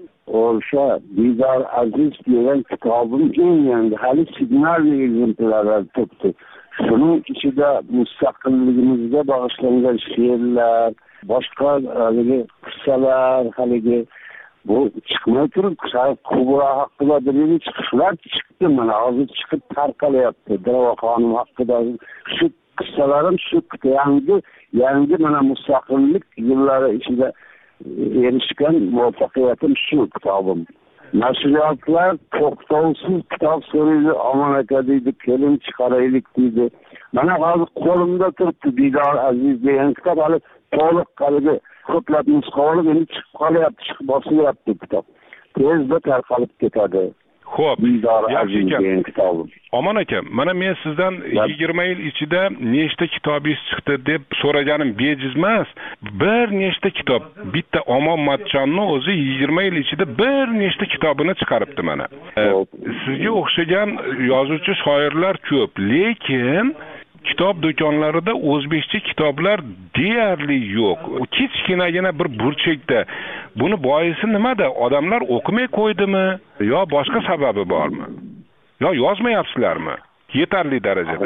Speaker 16: o'sha Didor Aziz degan kitobim eng yangi, hali signalli exemplarlar turibdi. Shuning ichida mustaqilligimizga bag'ishlangan she'rlar, boshqa haligi qissalar, haligi bu chiqmay turib, Kubro haqida bir chiqishlar chiqdi, mana hozir chiqib tarqalyapti. Davo xonim haqidagi shu qissalarim shu yangi yangi mana mustaqillik yillari ichida erishgan muvaffaqiyatim shu kitobim. Nashriyotlar to'xtovsiz kitob so'raydi, Omon aka deydi, kelin chiqaraylik deydi. Mana hozir qo'limda turibdi Didor Aziz degan kitob, hali to'liq qalbi ko'plab nusxalar endi chiqib qolyapti, chiqib bosilyapti kitob. Tezda tarqalib ketadi.
Speaker 11: Xo'p,
Speaker 16: yaxshi ekan.
Speaker 11: Omon aka, mana men sizdan yigirma yil ichida nechta kitobingiz chiqdi deb so'raganim bejiz emas. Bir nechta kitob, bitta Omon Matchonning o'zi yigirma yil ichida bir nechta kitobini chiqaribdi mana. Sizga o'xshagan yozuvchi shoirlar ko'p, lekin kitob do'konlarida o'zbekcha kitoblar deyarli yo'q. Kichkinagina bir burchakda. Buni boisi nimada? Odamlar o'qimay qo'ydimi yo boshqa sababi bormi? Yo yozmayapsizlarmi? Yetarli darajada.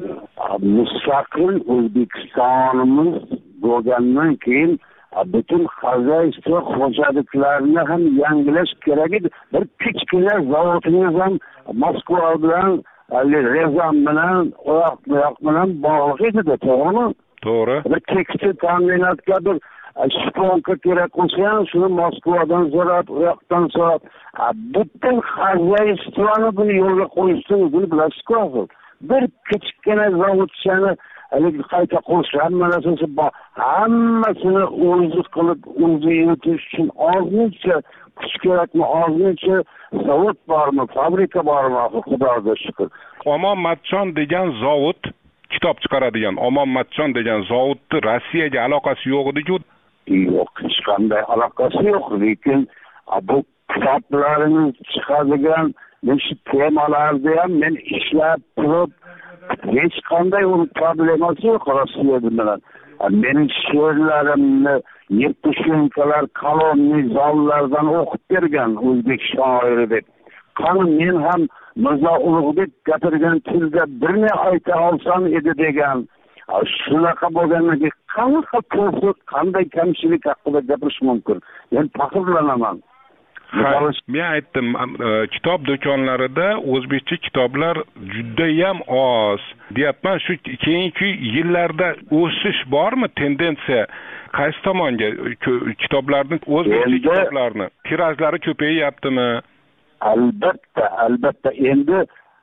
Speaker 16: Mustaqil O'zbekistonimiz bo'lgandan keyin butun xozaystvo xo'jaliklarini ham yangilash kerak edi. Bir kichkina zavodingiz ham Moskva bilan Rezan bilan, oyoq bilan bog'liq edi, to'g'rimi?
Speaker 11: To'g'ri.
Speaker 16: Bir tekstil ta'minotga bir shponka kerak bo'lsa, shuni Moskvadan so'rab, oyoqdan so'rab, butun xozayistvoni buni yo'lga qo'yishni buni bilasiz-ku. Bir kichkina zavodchani qayta qurish hamma narsasi bor. Hammasini o'zi qilib, o'zi yuritish uchun ozmuncha kuch kerakmi, ozmuncha zavod bormi, fabrika bormi, Xudoga shukr.
Speaker 11: Omon Matchon degan zavod, kitob chiqaradigan Omon Matchon degan zavodni Rossiyaga aloqasi yo'q edi-ku.
Speaker 16: Yo'q, hech qanday aloqasi yo'q, lekin bu kitoblarimiz chiqadigan shu temalarda ham men ishlab turib, hech qanday uni problemasi yo'q Rossiyada bilan. Mening she'rlarimni yettishinkalar kolonni zallardan o'qib bergan o'zbek shoiri deb. Qani men ham Mirzo Ulug'bek gapirgan tilda birni ayta olsam edi degan. Shunaqa bo'lganligi qanaqa to'siq, qanday kamchilik haqida gapirish mumkin? Men faxrlanaman.
Speaker 11: Men aytdim, kitob do'konlarida o'zbekcha kitoblar juda ham oz. Deyapman, shu keyingi yillarda o'sish bormi, tendensiya qaysi tomonga? Kitoblarning o'zbekcha kitoblarni tirajlari ko'payyaptimi?
Speaker 16: Albatta, albatta. Endi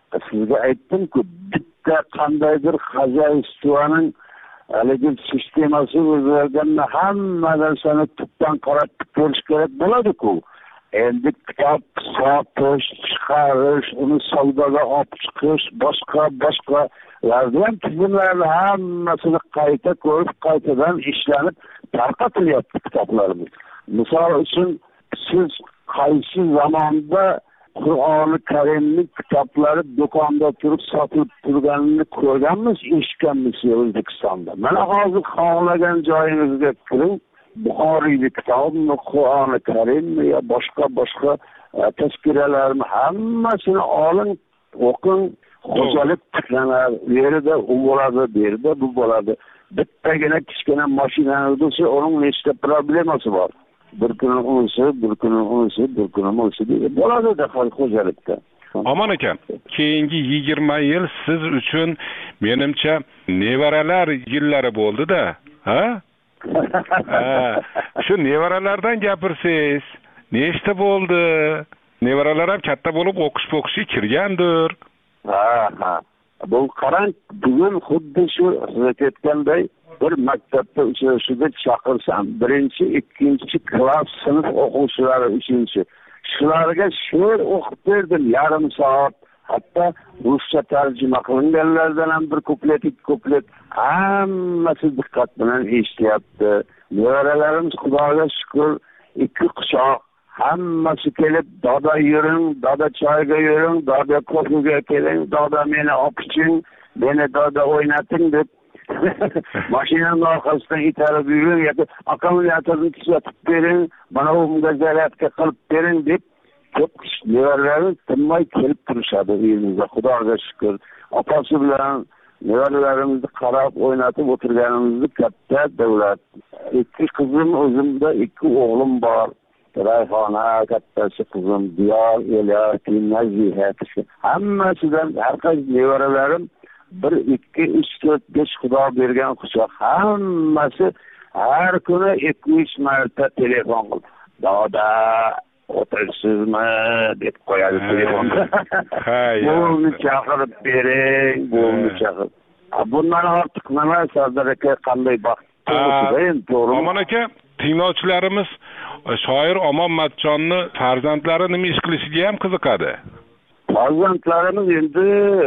Speaker 16: sizga aytdim-ku, bitta qandaydir xazoistovaning haligi sistemasi o'zgarganda hamma narsani tubdan qaratib ko'rish kerak bo'ladi-ku. Endi kitob sotish, chiqarish, uni savdoga olib chiqish, boshqa boshqa yozgan tizimlarni hammasini qayta ko'rib, qaytadan ishlanib tarqatilyapti kitoblarimiz. Misol uchun siz qaysi zamonda Qur'oni Karimning kitoblari do'konda turib sotilib turganini ko'rganmiz, eshitganmiz O'zbekistonda. Mana hozir xohlagan joyingizga kiring, Buxoriylik kitobmi, Qur'oni Karimmi yo boshqa boshqa tazkiralarni hammasini oling, o'qing, xo'jalik tiklanar, yerida u bo'ladi, bu yerda bu bo'ladi. Bittagina kichkina mashinangiz bo'lsa, uning nechta problemasi bor. Bir kuni unisi, bir kuni unisi, bir kuni unisi bo'ladi-da xo'jalikda.
Speaker 11: Omon aka, keyingi yigirma yil siz uchun menimcha nevaralar yillari bo'ldi-da, ha? Ha, shu nevaralardan gapirsangiz, nechta bo'ldi? Nevaralar ham katta bo'lib o'qish-po'qishga kirgandir.
Speaker 16: Ha, ha. Bu qarang, bugun xuddi shu siz aytganday bir maktabda uchrashuvga chaqirsam, birinchi, ikkinchi klass sinf o'quvchilari uchinchi. Shularga she'r o'qib berdim yarim soat. Hatto ruscha tarjima qilinganlardan ham bir kuplet, ikki kuplet hammasi diqqat bilan eshityapti. Nevaralarimiz Xudoga shukr, ikki quchoq hammasi kelib, "Doda yuring, doda choyga yuring, doda kofega keling, doda meni opiching, meni doda o'ynating" deb mashinaning orqasidan itarib yuring yoki akkumulyatorni tuzatib bering, mana bunga zaryadka qilib bering deb ko'p nevaralarimiz tinmay kelib turishadi uyimizga. Xudoga shukr. Opasi bilan nevaralarimizni qarab o'ynatib o'tirganimizni katta davlat. Ikki qizim, o'zimda ikki o'g'lim bor. Rayhona, kattasi qizim, Diyor, Elyas, Naziha. Hammasidan har qaysi nevaralarim bir, ikki, uch, to'rt, besh Xudo bergan quchoq. Hammasi har kuni ikki uch marta telefon qilib, "Doda, o'tirsizmi?" deb qo'yadi telefonda. Buvimni chaqirib bering, buvimni chaqirib. Bundan ortiq nima Sardor aka qanday baxt to'g'ri?
Speaker 11: Omon aka, tinglovchilarimiz shoir Omon Matchonni farzandlari nima ish qilishiga ham qiziqadi.
Speaker 16: Farzandlarimiz endi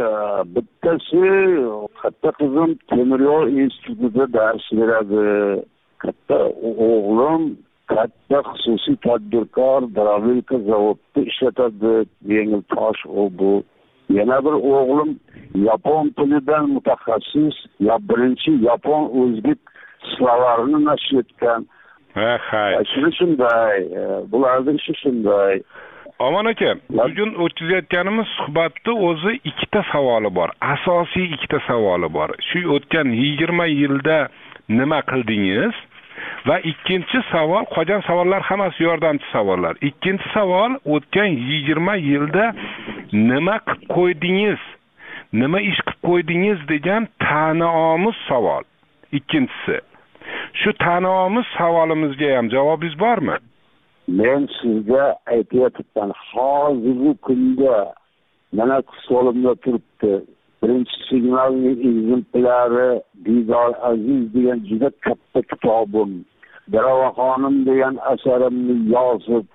Speaker 16: bittasi katta qizim temir yo'l institutida dars beradi. Katta o'g'lim katta xususiy tadbirkor Dravilka zavodda ishlatadi, yengil tosh u bu. Yana bir o'g'lim yapon tilidan mutaxassis, ya birinchi yapon o'zbek slovarini nashr etgan.
Speaker 11: Ha, hay.
Speaker 16: Shu shunday, bularning ishi shunday.
Speaker 11: Omon aka, bugun o'tkazayotganimiz suhbatda o'zi ikkita savoli bor. Asosiy ikkita savoli bor. Shu o'tgan yigirma yilda nima qildingiz? Va ikkinchi savol, qolgan savollar hammasi yordamchi savollar. Ikkinchi savol, o'tgan yigirma yilda nima qilib qo'ydingiz? Nima ish qilib qo'ydingiz degan ta'noomiz savol. Ikkinchisi. Shu ta'noomiz savolimizga ham javobingiz bormi?
Speaker 16: Men sizga aytayotgan hozirgi kunda mana qo'limda turibdi. Birinchi signalning ekzemplari Didor Aziz degan juda katta kitobim. Darova xonim degan asarimni yozib,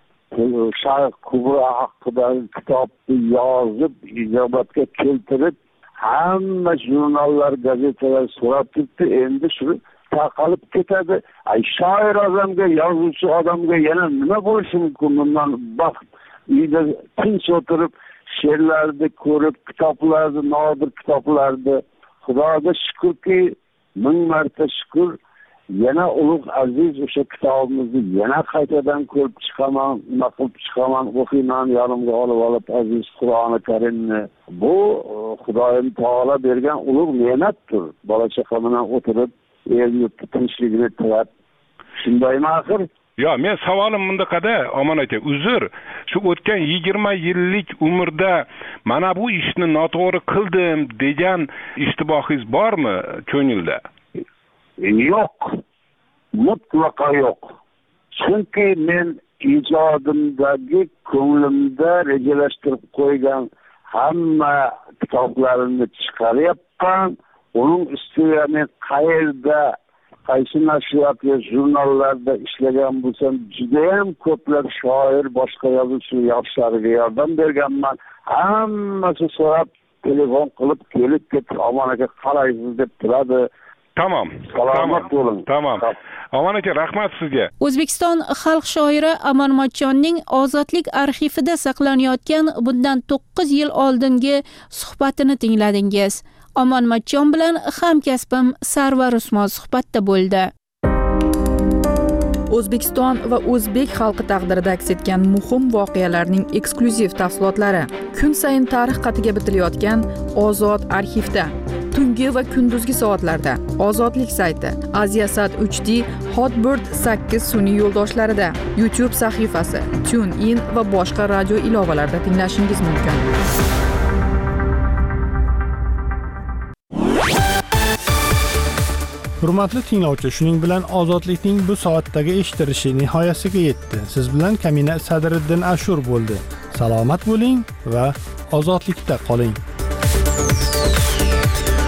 Speaker 16: Shayx Kubro haqidagi kitobni yozib, ijobatga keltirib, hamma jurnallar, gazetalar so'rab turibdi. Endi shu tarqalib ketadi. Ay shoir odamga, yozuvchi odamga yana nima bo'lishi mumkin? Bundan baxt uyda tinch o'tirib she'rlarni ko'rib, kitoblarni, nodir kitoblarni Xudoga shukrki, ming marta shukr, yana ulug' aziz o'sha kitobimizni yana qaytadan ko'rib chiqaman, nima qilib chiqaman, o'qiyman, yonimga olib olib aziz Qur'oni Karimni. Bu Xudoyim taolo bergan ulug' ne'matdir. Bola chaqa bilan o'tirib el yurtni tinchligini tilab, shundaymi axir?
Speaker 11: Yo, men savolim bundaqada, Omon aka, uzr. Shu o'tgan yigirma yillik umrda mana bu ishni noto'g'ri qildim degan ishtibohingiz bormi ko'ngilda?
Speaker 16: Yo'q. Mutlaqo yo'q. Chunki men ijodimdagi ko'nglimda rejalashtirib qo'ygan hamma kitoblarimni chiqaryapman. Uning ustiga men qayerda, qaysi nashriyat va jurnallarda ishlagan bo'lsam, juda ham ko'plab shoir, boshqa yozuvchi yoshlariga yordam berganman. Hammasi so'rab telefon qilib kelib ketib, Omon aka qalaysiz deb turadi.
Speaker 11: Tamam.
Speaker 16: Salomat bo'ling.
Speaker 11: Tamam. Omon aka, rahmat sizga.
Speaker 5: O'zbekiston xalq shoiri Amon Matchonning Ozodlik arxivida saqlanayotgan bundan to'qqiz yil oldingi suhbatini tingladingiz. Amon Matchon bilan hamkasbim Sarvar Usmon suhbatda bo'ldi.
Speaker 10: O'zbekiston va o'zbek xalqi taqdirida aks etgan muhim voqealarning eksklyuziv tafsilotlari kun sayin tarix qatiga bitilayotgan Ozod arxivda. Tungi va kunduzgi soatlarda Ozodlik sayti, Aziasat uch D, Hotbird sakkiz sun'iy yo'ldoshlarida, YouTube sahifasi, TuneIn va boshqa radio ilovalarida tinglashingiz mumkin.
Speaker 1: Hurmatli tinglovchi, shuning bilan Ozodlikning bu soatdagi eshittirishi nihoyasiga yetdi. Siz bilan Kamina Sadriddin Ashur bo'ldi. Salomat bo'ling va ozodlikda qoling.